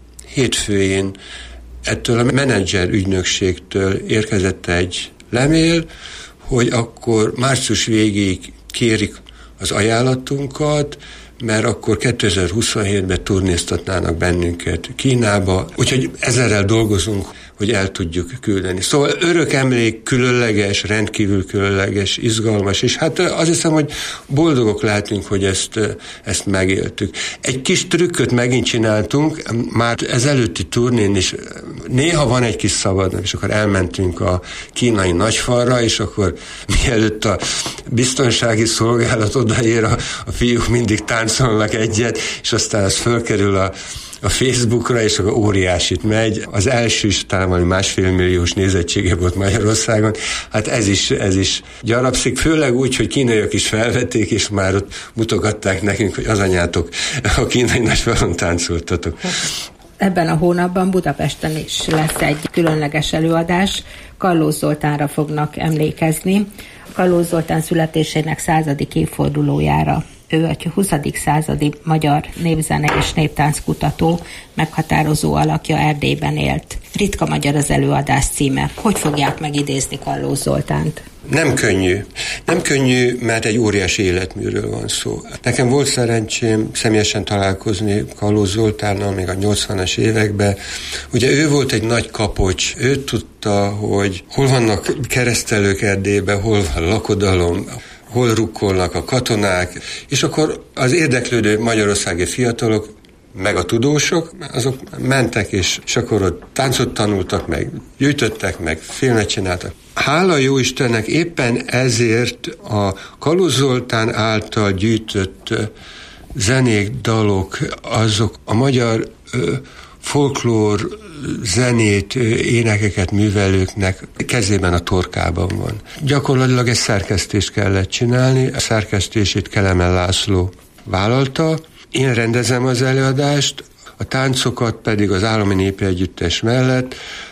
[SPEAKER 5] hétfőjén ettől a menedzser ügynökségtől érkezett egy lemél, hogy akkor március végéig kérik az ajánlatunkat, mert akkor kétezer-huszonhétben turnéztatnának bennünket Kínába, úgyhogy ezerrel dolgozunk, hogy el tudjuk küldeni. Szóval örök emlék, különleges, rendkívül különleges, izgalmas, és hát azt hiszem, hogy boldogok lehetünk, hogy ezt, ezt megéltük. Egy kis trükköt megint csináltunk, már ez előtti turnén is néha van egy kis szabad, és akkor elmentünk a kínai nagyfalra, és akkor mielőtt a biztonsági szolgálat odaér, a, a fiúk mindig táncolnak egyet, és aztán az fölkerül a a Facebookra, és akkor óriásit megy. Az első is talán valami másfél milliós nézettsége volt Magyarországon. Hát ez is, ez is gyarapszik, főleg úgy, hogy kínaiak is felvették, és már ott mutogatták nekünk, hogy az anyátok, a kínai nagyfalon táncoltatok.
[SPEAKER 4] Ebben a hónapban Budapesten is lesz egy különleges előadás. Kallós Zoltánra fognak emlékezni. Kallós Zoltán születésének századik évfordulójára. Ő a huszadik századi magyar népzene és néptánckutató, meghatározó alakja, Erdélyben élt. Ritka magyar az előadás címe. Hogy fogják megidézni Kallós Zoltánt?
[SPEAKER 5] Nem könnyű. Nem könnyű, mert egy óriási életműről van szó. Nekem volt szerencsém személyesen találkozni Kallós Zoltánnal még a nyolcvanas években. Ugye ő volt egy nagy kapocs. Ő tudta, hogy hol vannak keresztelők Erdélyben, hol van lakodalom, hol rukkolnak a katonák, és akkor az érdeklődő magyarországi fiatalok, meg a tudósok, azok mentek, és, és akkor ott táncot tanultak, meg gyűjtöttek, meg filmet csináltak. Hála jó Istennek, éppen ezért a Kallós Zoltán által gyűjtött zenék, dalok, azok a magyar ö, folklór zenét, énekeket művelőknek kezében, a torkában van. Gyakorlatilag egy szerkesztést kellett csinálni, a szerkesztését Kelemen László vállalta. Én rendezem az előadást, a táncokat pedig az Állami Népi Együttes mellett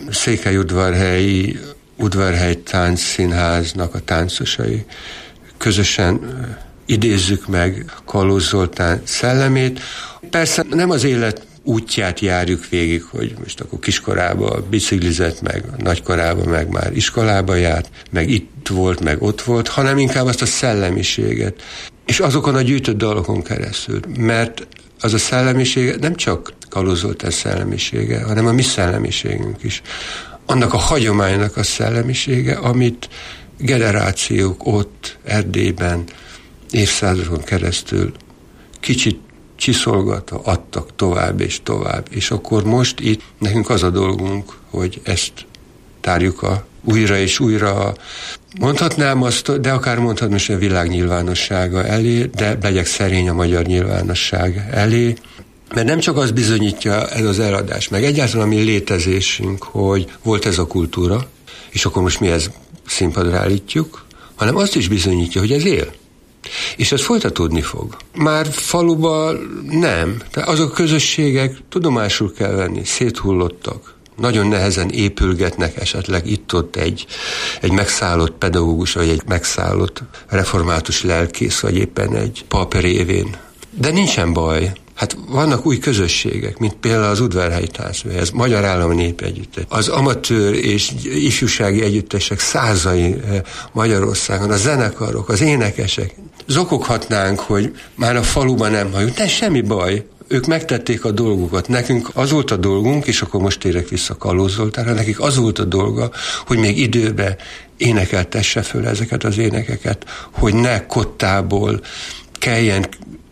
[SPEAKER 5] Székelyudvarhelyi Udvarhely Táncszínháznak a táncosai közösen idézzük meg Kallós Zoltán szellemét. Persze nem az élet útját járjuk végig, hogy most akkor kiskorában biciklizett, meg nagykorában meg már iskolába járt, meg itt volt, meg ott volt, hanem inkább azt a szellemiséget. És azokon a gyűjtött dalokon keresztül, mert az a szellemiség nem csak Kallós Zoltán szellemisége, hanem a mi szellemiségünk is. Annak a hagyománynak a szellemisége, amit generációk ott Erdélyben évszázadokon keresztül kicsit csiszolgatva adtak tovább és tovább. És akkor most itt nekünk az a dolgunk, hogy ezt tárjuk a újra és újra. Mondhatnám azt, de akár mondhatnám is a világ nyilvánossága elé, de legyek szerény a magyar nyilvánosság elé, mert nem csak az bizonyítja ez az eladás, meg egyáltalán a mi létezésünk, hogy volt ez a kultúra, és akkor most mi ezt színpadra állítjuk, hanem azt is bizonyítja, hogy ez él. És ez folytatódni fog. Már faluban nem. De azok a közösségek tudomásul kell venni, széthullottak. Nagyon nehezen épülgetnek esetleg itt-ott egy, egy megszállott pedagógus, vagy egy megszállott református lelkész, vagy éppen egy pap révén. De nincsen baj. Hát vannak új közösségek, mint például az Udvarhelyi Táncművész, ez Magyar Állami Népi Együttes. Az amatőr és ifjúsági együttesek százai Magyarországon, a zenekarok, az énekesek. Zokoghatnánk, hogy már a faluban nem halljuk, de semmi baj. Ők megtették a dolgukat. Nekünk az volt a dolgunk, és akkor most térek vissza Kallós Zoltánra, nekik az volt a dolga, hogy még időben énekeltesse föl ezeket az énekeket, hogy ne kottából kelljen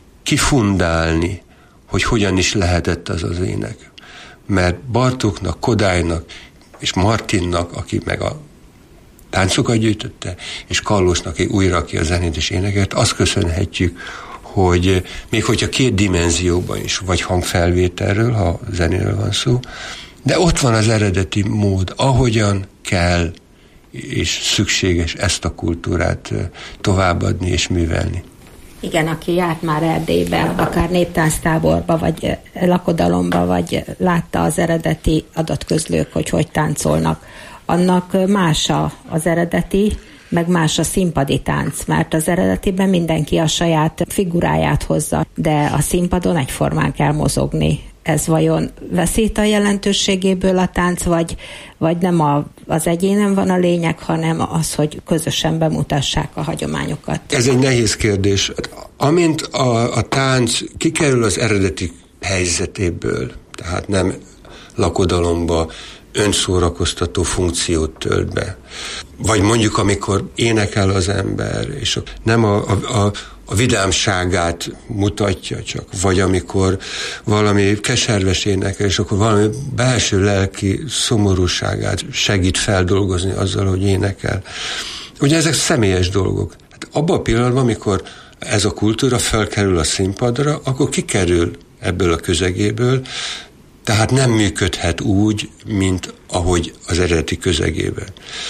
[SPEAKER 5] kifundálni, hogy hogyan is lehetett az az ének. Mert Bartóknak, Kodálynak és Martinnak, aki meg a táncokat gyűjtötte, és Kallósnak, aki újra ki a zenét és éneket, azt köszönhetjük, hogy még hogyha két dimenzióban is, vagy hangfelvételről, ha zenéről van szó, de ott van az eredeti mód, ahogyan kell és szükséges ezt a kultúrát továbbadni és művelni.
[SPEAKER 4] Igen, aki járt már Erdélybe, akár néptánctáborba, vagy lakodalomba, vagy látta az eredeti adatközlők, hogy hogy táncolnak, annak más az eredeti, meg más a színpadi tánc, mert az eredetiben mindenki a saját figuráját hozza, de a színpadon egyformán kell mozogni. Ez vajon veszít a jelentőségéből a tánc, vagy, vagy nem a, az egyénen van a lényeg, hanem az, hogy közösen bemutassák a hagyományokat?
[SPEAKER 5] Ez egy nehéz kérdés. Amint a, a tánc kikerül az eredeti helyzetéből, tehát nem lakodalomba, önszórakoztató funkciót tölt be. Vagy mondjuk, amikor énekel az ember, és nem a, a, a, a vidámságát mutatja csak, vagy amikor valami keserves énekel, és akkor valami belső lelki szomorúságát segít feldolgozni azzal, hogy énekel. Ugye ezek személyes dolgok. Hát abban a pillanatban, amikor ez a kultúra felkerül a színpadra, akkor kikerül ebből a közegéből, tehát nem működhet úgy, mint ahogy az eredeti közegében.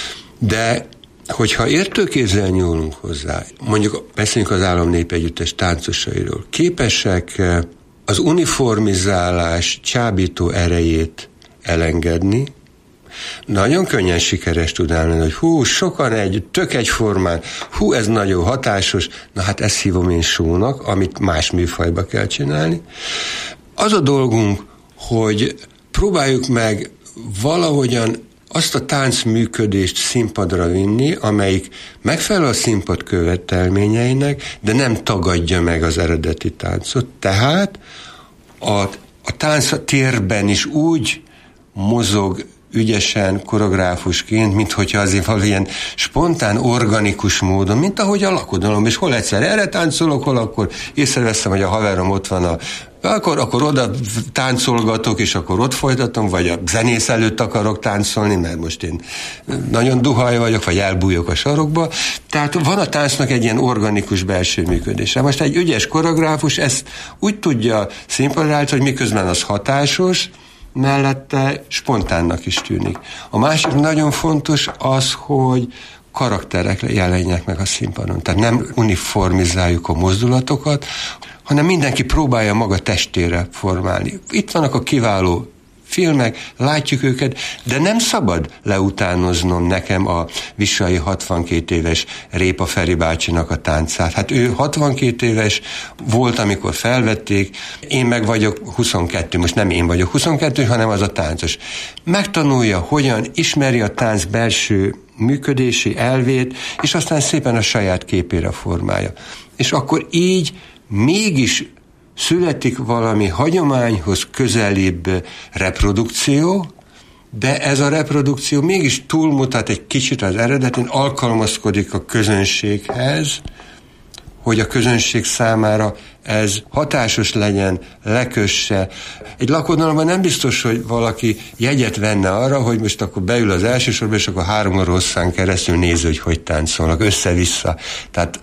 [SPEAKER 5] De hogyha értőkézzel nyúlunk hozzá, mondjuk beszéljünk az Állam Népi Együttes táncosairól, képesek az uniformizálás csábító erejét elengedni, nagyon könnyen sikeres tud állni, hogy hú, sokan egy, tök egyformán, hú, ez nagyon hatásos, na hát ezt hívom én show-nak, amit más műfajba kell csinálni. Az a dolgunk, hogy próbáljuk meg valahogyan azt a táncműködést színpadra vinni, amelyik megfelel a színpad követelményeinek, de nem tagadja meg az eredeti táncot. Tehát a, a tánc a térben is úgy mozog ügyesen, koreográfusként, mint hogyha azért valamilyen spontán, organikus módon, mint ahogy a lakodalom, és hol egyszer erre táncolok, hol akkor észreveszem, hogy a haverom ott van a Akkor, akkor oda táncolgatok, és akkor ott folytatom, vagy a zenész előtt akarok táncolni, mert most én nagyon duhaj vagyok, vagy elbújok a sarokba. Tehát van a táncnak egy ilyen organikus belső működése. Most egy ügyes koreográfus ezt úgy tudja színpadra állítani, hogy miközben az hatásos, mellette spontánnak is tűnik. A másik nagyon fontos az, hogy karakterek jelenjenek meg a színpadon. Tehát nem uniformizáljuk a mozdulatokat, hanem mindenki próbálja maga testére formálni. Itt vannak a kiváló filmek, látjuk őket, de nem szabad leutánoznom nekem a Vissai hatvankét éves Répa Feri bácsinak a táncát. Hát ő hatvankét éves volt, amikor felvették, én meg vagyok huszonkettő, most nem én vagyok huszonkettő, hanem az a táncos. Megtanulja, hogyan ismeri a tánc belső működési elvét, és aztán szépen a saját képére formálja. És akkor így mégis születik valami hagyományhoz közelibb reprodukció, de ez a reprodukció mégis túlmutat egy kicsit az eredetén, alkalmazkodik a közönséghez, hogy a közönség számára ez hatásos legyen, lekösse. Egy lakodalomban nem biztos, hogy valaki jegyet venne arra, hogy most akkor beül az első sorba, és akkor három óra hosszán keresztül néző, hogy hogy táncolnak, össze-vissza. Tehát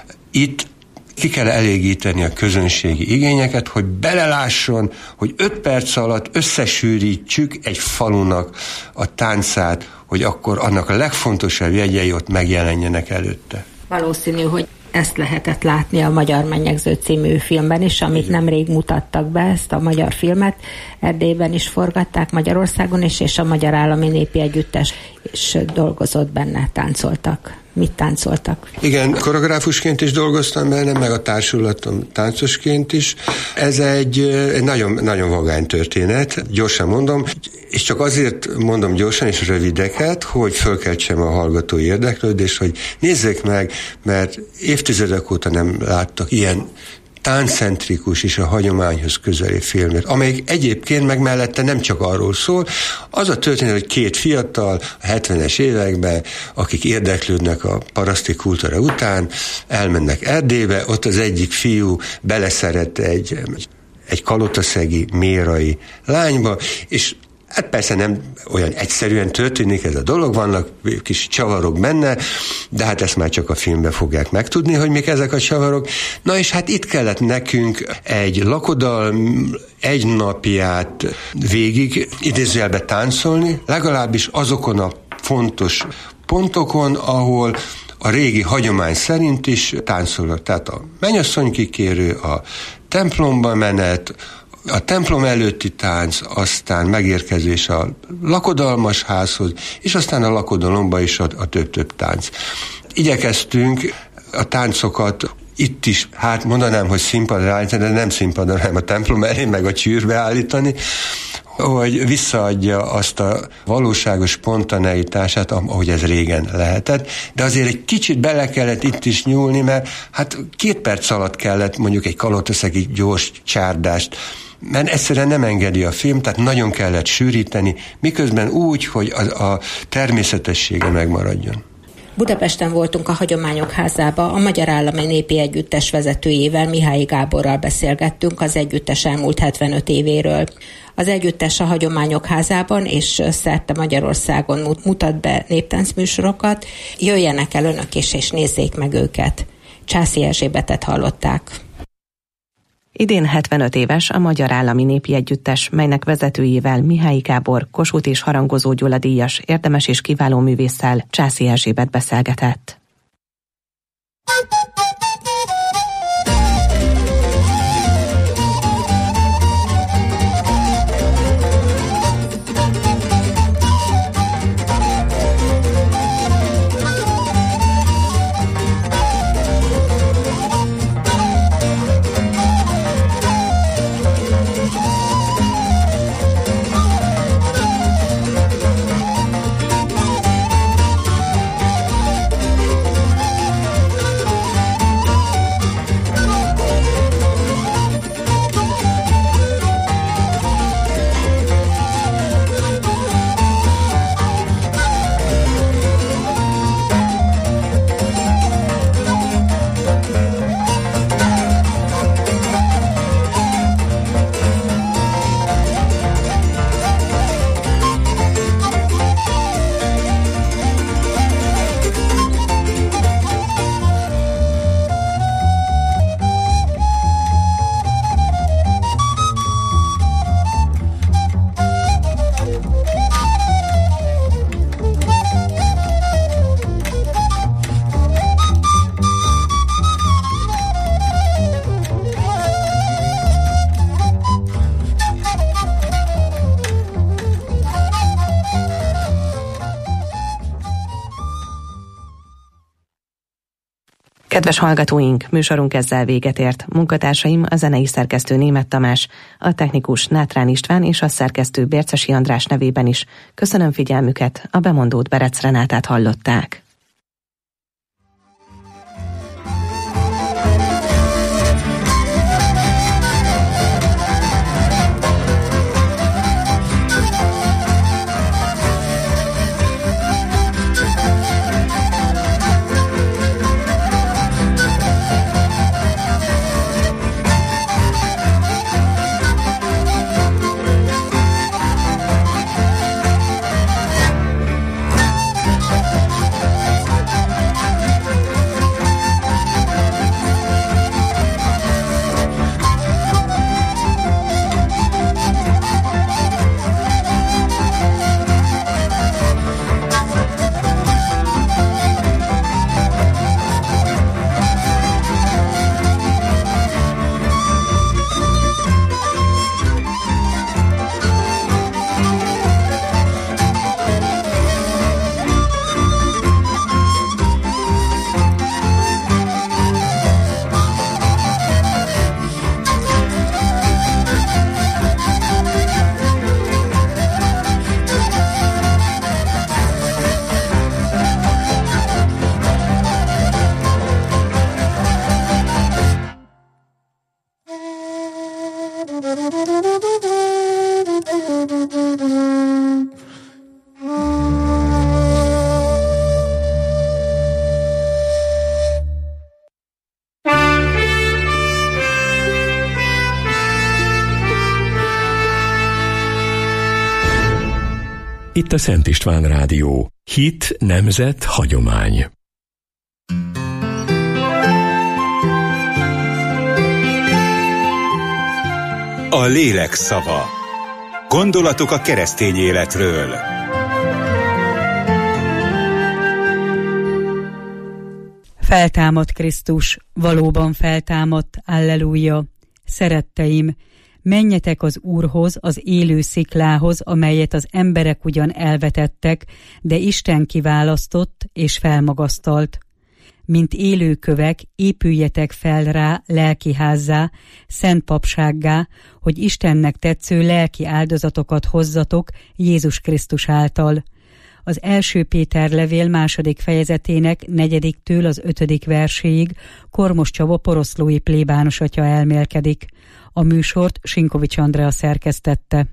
[SPEAKER 5] itt ki kell elégíteni a közönségi igényeket, hogy belelásson, hogy öt perc alatt összesűrítsük egy falunak a táncát, hogy akkor annak a legfontosabb jegyei ott megjelenjenek előtte.
[SPEAKER 4] Valószínű, hogy ezt lehetett látni a Magyar Mennyegző című filmben is, amit nemrég mutattak be, ezt a magyar filmet. Erdélyben is forgatták, Magyarországon is, és a Magyar Állami Népi Együttes is dolgozott benne, táncoltak. mit táncoltak?
[SPEAKER 5] Igen, koreográfusként is dolgoztam benne, meg a társulatom táncosként is. Ez egy, egy nagyon, nagyon vagány történet, gyorsan mondom, és csak azért mondom gyorsan és rövideket, hogy fölkeltsem a hallgatói érdeklődést, hogy nézzék meg, mert évtizedek óta nem láttak ilyen tánccentrikus és a hagyományhoz közeli filmet, amelyik egyébként meg mellette nem csak arról szól, az a történet, hogy két fiatal a hetvenes években, akik érdeklődnek a paraszti kultúra után, elmennek Erdélybe, ott az egyik fiú beleszeret egy, egy kalotaszegi mérai lányba, és hát persze nem olyan egyszerűen történik ez a dolog, vannak kis csavarok benne, de hát ezt már csak a filmben fogják megtudni, hogy mik ezek a csavarok. Na és hát itt kellett nekünk egy lakodalm egy napját végig idézőjelbe táncolni, legalábbis azokon a fontos pontokon, ahol a régi hagyomány szerint is táncolnak. Tehát a mennyasszonykikérő, a templomba menet, a templom előtti tánc, aztán megérkezés a lakodalmas házhoz, és aztán a lakodalomba is a, a több-több tánc. Igyekeztünk a táncokat itt is, hát mondanám, hogy színpadra állítani, de nem színpadra, hanem a templom elé, meg a csűrbe állítani, hogy visszaadja azt a valóságos spontaneitását, ahogy ez régen lehetett, de azért egy kicsit bele kellett itt is nyúlni, mert hát két perc alatt kellett mondjuk egy kalotaszegi gyors csárdást, mert egyszerűen nem engedi a film, tehát nagyon kellett sűríteni, miközben úgy, hogy a, a természetessége megmaradjon.
[SPEAKER 4] Budapesten voltunk a Hagyományok Házába, a Magyar Állami Népi Együttes vezetőjével, Mihályi Gáborral beszélgettünk az együttes elmúlt hetvenöt évéről. Az együttes a Hagyományok Házában és szerte Magyarországon mutat be néptáncműsorokat. Jöjjenek el önök is, és nézzék meg őket. Császi Erzsébetet hallották.
[SPEAKER 2] Idén hetvenöt éves a Magyar Állami Népi Együttes, melynek vezetőjével, Mihályi Gábor, Kossuth és Harangozó Gyula díjas érdemes és kiváló művésszel, Császi Erzsébet beszélgetett. Kedves hallgatóink, műsorunk ezzel véget ért. Munkatársaim a zenei szerkesztő Németh Tamás, a technikus Nátrán István és a szerkesztő Bércesi András nevében is. Köszönöm figyelmüket, a bemondót Berec Renátát hallották.
[SPEAKER 1] Itt a Szent István Rádió. Hit, nemzet, hagyomány.
[SPEAKER 6] A lélek szava. Gondolatok a keresztény életről.
[SPEAKER 7] Feltámadt Krisztus, valóban feltámadt, alleluja. Szeretteim, menjetek az Úrhoz, az élő sziklához, amelyet az emberek ugyan elvetettek, de Isten kiválasztott és felmagasztalt. Mint élő kövek, épüljetek fel rá lelkiházzá, szent papsággá, hogy Istennek tetsző lelki áldozatokat hozzatok Jézus Krisztus által. Az első Péter levél második fejezetének negyediktől az ötödik verséig Kormos Csaba poroszlói plébános atya elmélkedik. A műsort Sinkovics Andrea szerkesztette.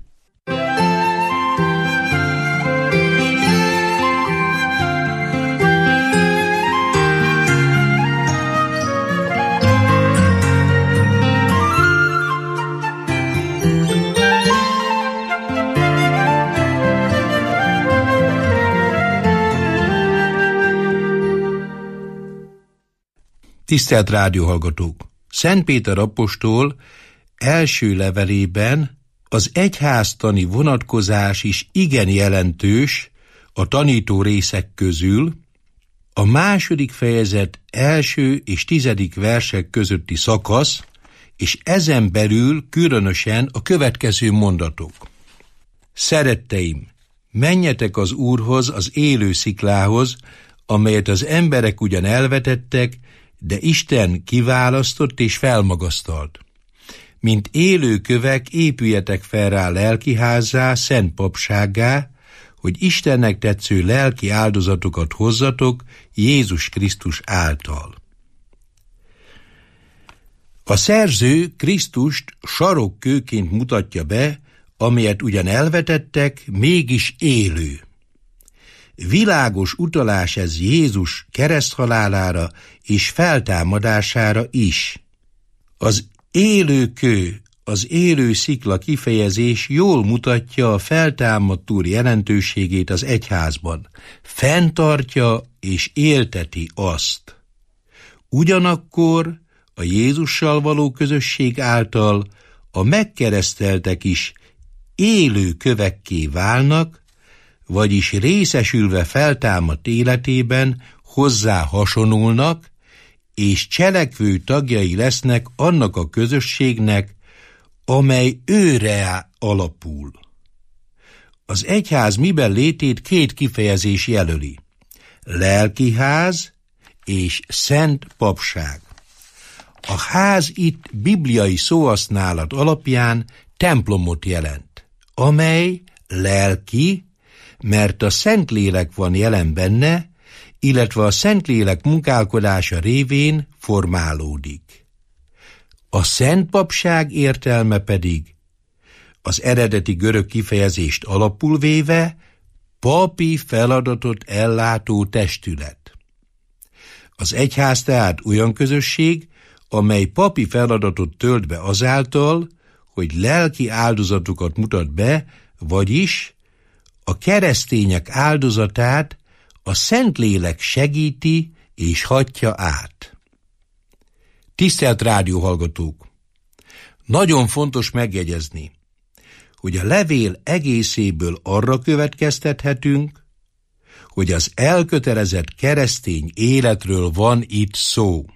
[SPEAKER 8] Tisztelt rádióhallgatók! Szent Péter apostol első levelében az egyháztani vonatkozás is igen jelentős a tanító részek közül. A második fejezet első és tizedik versek közötti szakasz, és ezen belül különösen a következő mondatok. Szeretteim, menjetek az Úrhoz, az élő sziklához, amelyet az emberek ugyan elvetettek, de Isten kiválasztott és felmagasztalt. Mint élő kövek, épüljetek fel rá lelkiházzá, szent papsággá, hogy Istennek tetsző lelki áldozatokat hozzatok Jézus Krisztus által. A szerző Krisztust sarokkőként mutatja be, amelyet ugyan elvetettek, mégis élő. Világos utalás ez Jézus kereszthalálára és feltámadására is. Az élő kő, az élő szikla kifejezés jól mutatja a feltámadt Úr jelentőségét az egyházban. Fenntartja és élteti azt. Ugyanakkor a Jézussal való közösség által a megkereszteltek is élő kövekké válnak, vagyis részesülve feltámadt életében hozzá hasonulnak, és cselekvő tagjai lesznek annak a közösségnek, amely őre alapul. Az egyház miben létét két kifejezés jelöli: lelkiház és szent papság. A ház itt bibliai szóhasználat alapján templomot jelent, amely lelki, mert a Szentlélek van jelen benne, illetve a Szentlélek munkálkodása révén formálódik. A szent papság értelme pedig, az eredeti görög kifejezést alapul véve, papi feladatot ellátó testület. Az egyház tehát olyan közösség, amely papi feladatot tölt be azáltal, hogy lelki áldozatokat mutat be, vagyis a keresztények áldozatát a Szentlélek segíti és hatja át. Tisztelt rádióhallgatók! Nagyon fontos megjegyezni, hogy a levél egészéből arra következtethetünk, hogy az elkötelezett keresztény életről van itt szó.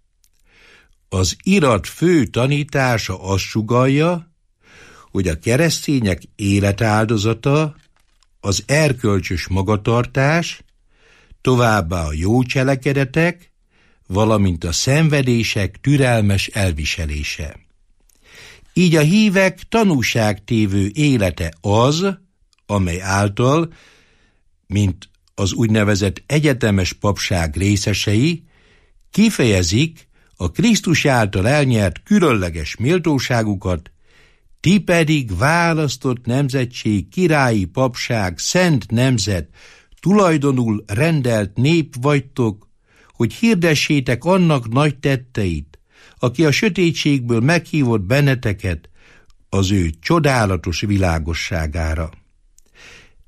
[SPEAKER 8] Az irat fő tanítása azt sugallja, hogy a keresztények életáldozata az erkölcsös magatartás, továbbá a jó cselekedetek, valamint a szenvedések türelmes elviselése. Így a hívek tanúságtévő élete az, amely által, mint az úgynevezett egyetemes papság részesei, kifejezik a Krisztus által elnyert különleges méltóságukat, ti pedig választott nemzetség, királyi papság, szent nemzet, tulajdonul rendelt nép vagytok, hogy hirdessétek annak nagy tetteit, aki a sötétségből meghívott benneteket az ő csodálatos világosságára.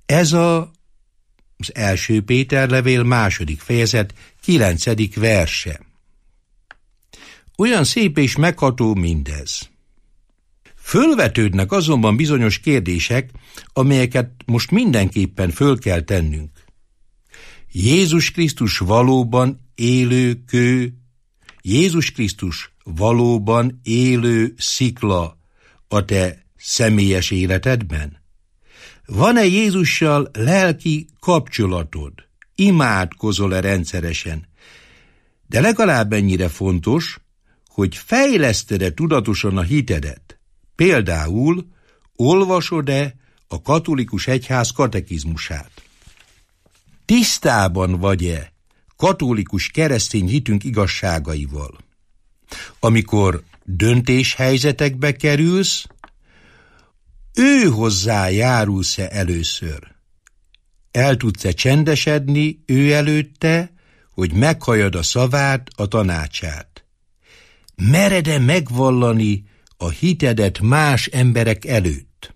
[SPEAKER 8] Ez a, az első Péter levél második fejezet kilencedik verse. Olyan szép és megható mindez. Fölvetődnek azonban bizonyos kérdések, amelyeket most mindenképpen föl kell tennünk. Jézus Krisztus valóban élő kő, Jézus Krisztus valóban élő szikla a te személyes életedben? Van-e Jézussal lelki kapcsolatod? Imádkozol-e rendszeresen? De legalább ennyire fontos, hogy fejleszted-e tudatosan a hitedet. Például olvasod-e a katolikus egyház katekizmusát? Tisztában vagy-e katolikus keresztény hitünk igazságaival? Amikor döntéshelyzetekbe kerülsz, ő hozzá járulsz-e először? El tudsz-e csendesedni ő előtte, hogy meghalljad a szavát, a tanácsát? Mered-e megvallani a hitedet más emberek előtt?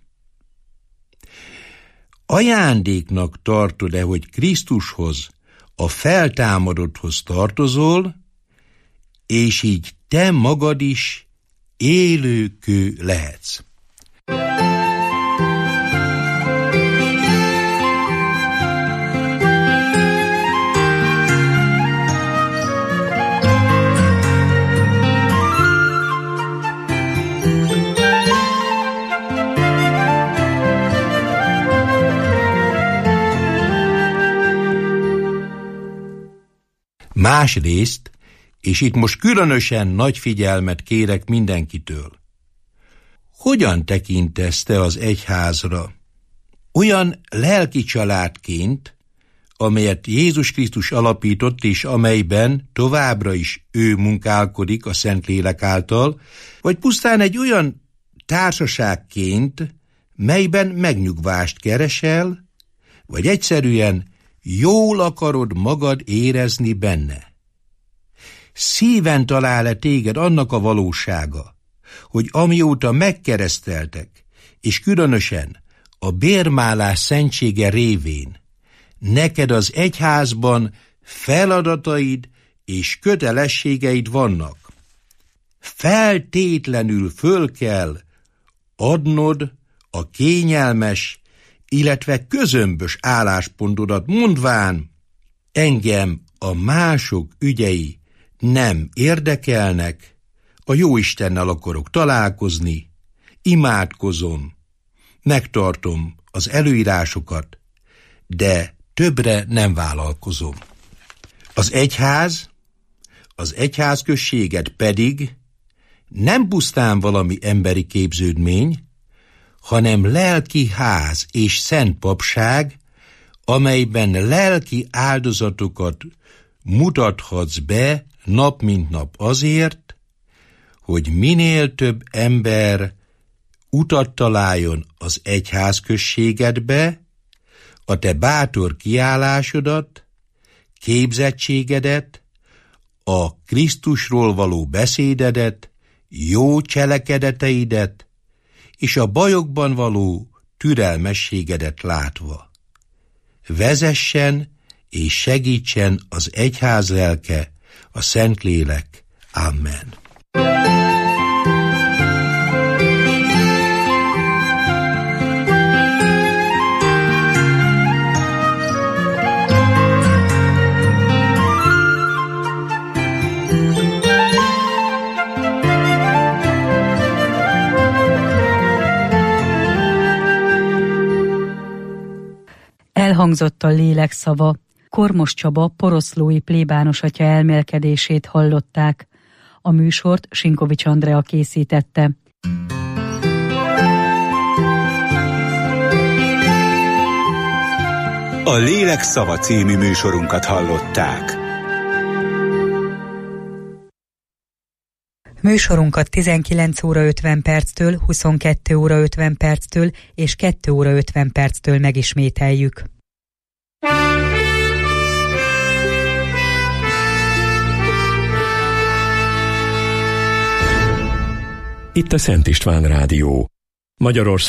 [SPEAKER 8] Ajándéknak tartod-e, hogy Krisztushoz, a feltámadotthoz tartozol, és így te magad is élő kő lehetsz? Másrészt, és itt most különösen nagy figyelmet kérek mindenkitől, hogyan tekintesz te az egyházra? Olyan lelki családként, amelyet Jézus Krisztus alapított, és amelyben továbbra is ő munkálkodik a Szentlélek által, vagy pusztán egy olyan társaságként, melyben megnyugvást keresel, vagy egyszerűen jól akarod magad érezni benne? Szíven talál-e téged annak a valósága, hogy amióta megkereszteltek, és különösen a bérmálás szentsége révén, neked az egyházban feladataid és kötelességeid vannak? Feltétlenül föl kell adnod a kényelmes, illetve közömbös álláspontodat, mondván, engem a mások ügyei nem érdekelnek, a Jóistennel akarok találkozni, imádkozom, megtartom az előírásokat, de többre nem vállalkozom. Az egyház, az egyházközséget pedig nem pusztán valami emberi képződmény, hanem lelki ház és szent papság, amelyben lelki áldozatokat mutathatsz be nap mint nap azért, hogy minél több ember utat találjon az egyházközségedbe, a te bátor kiállásodat, képzettségedet, a Krisztusról való beszédedet, jó cselekedeteidet, és a bajokban való türelmességedet látva. Vezessen és segítsen az egyház lelke, a Szentlélek. Amen.
[SPEAKER 7] Elhangzott a lélek szava. Kormos Csaba poroszlói plébános atya elmélkedését hallották. A műsort Sinkovics Andrea készítette.
[SPEAKER 6] A Lélek szava című műsorunkat hallották.
[SPEAKER 7] Műsorunkat tizenkilenc óra ötven perctől, huszonkettő óra ötven perctől és kettő óra ötven perctől megismételjük.
[SPEAKER 1] Itt a Szent István Rádió. Magyarország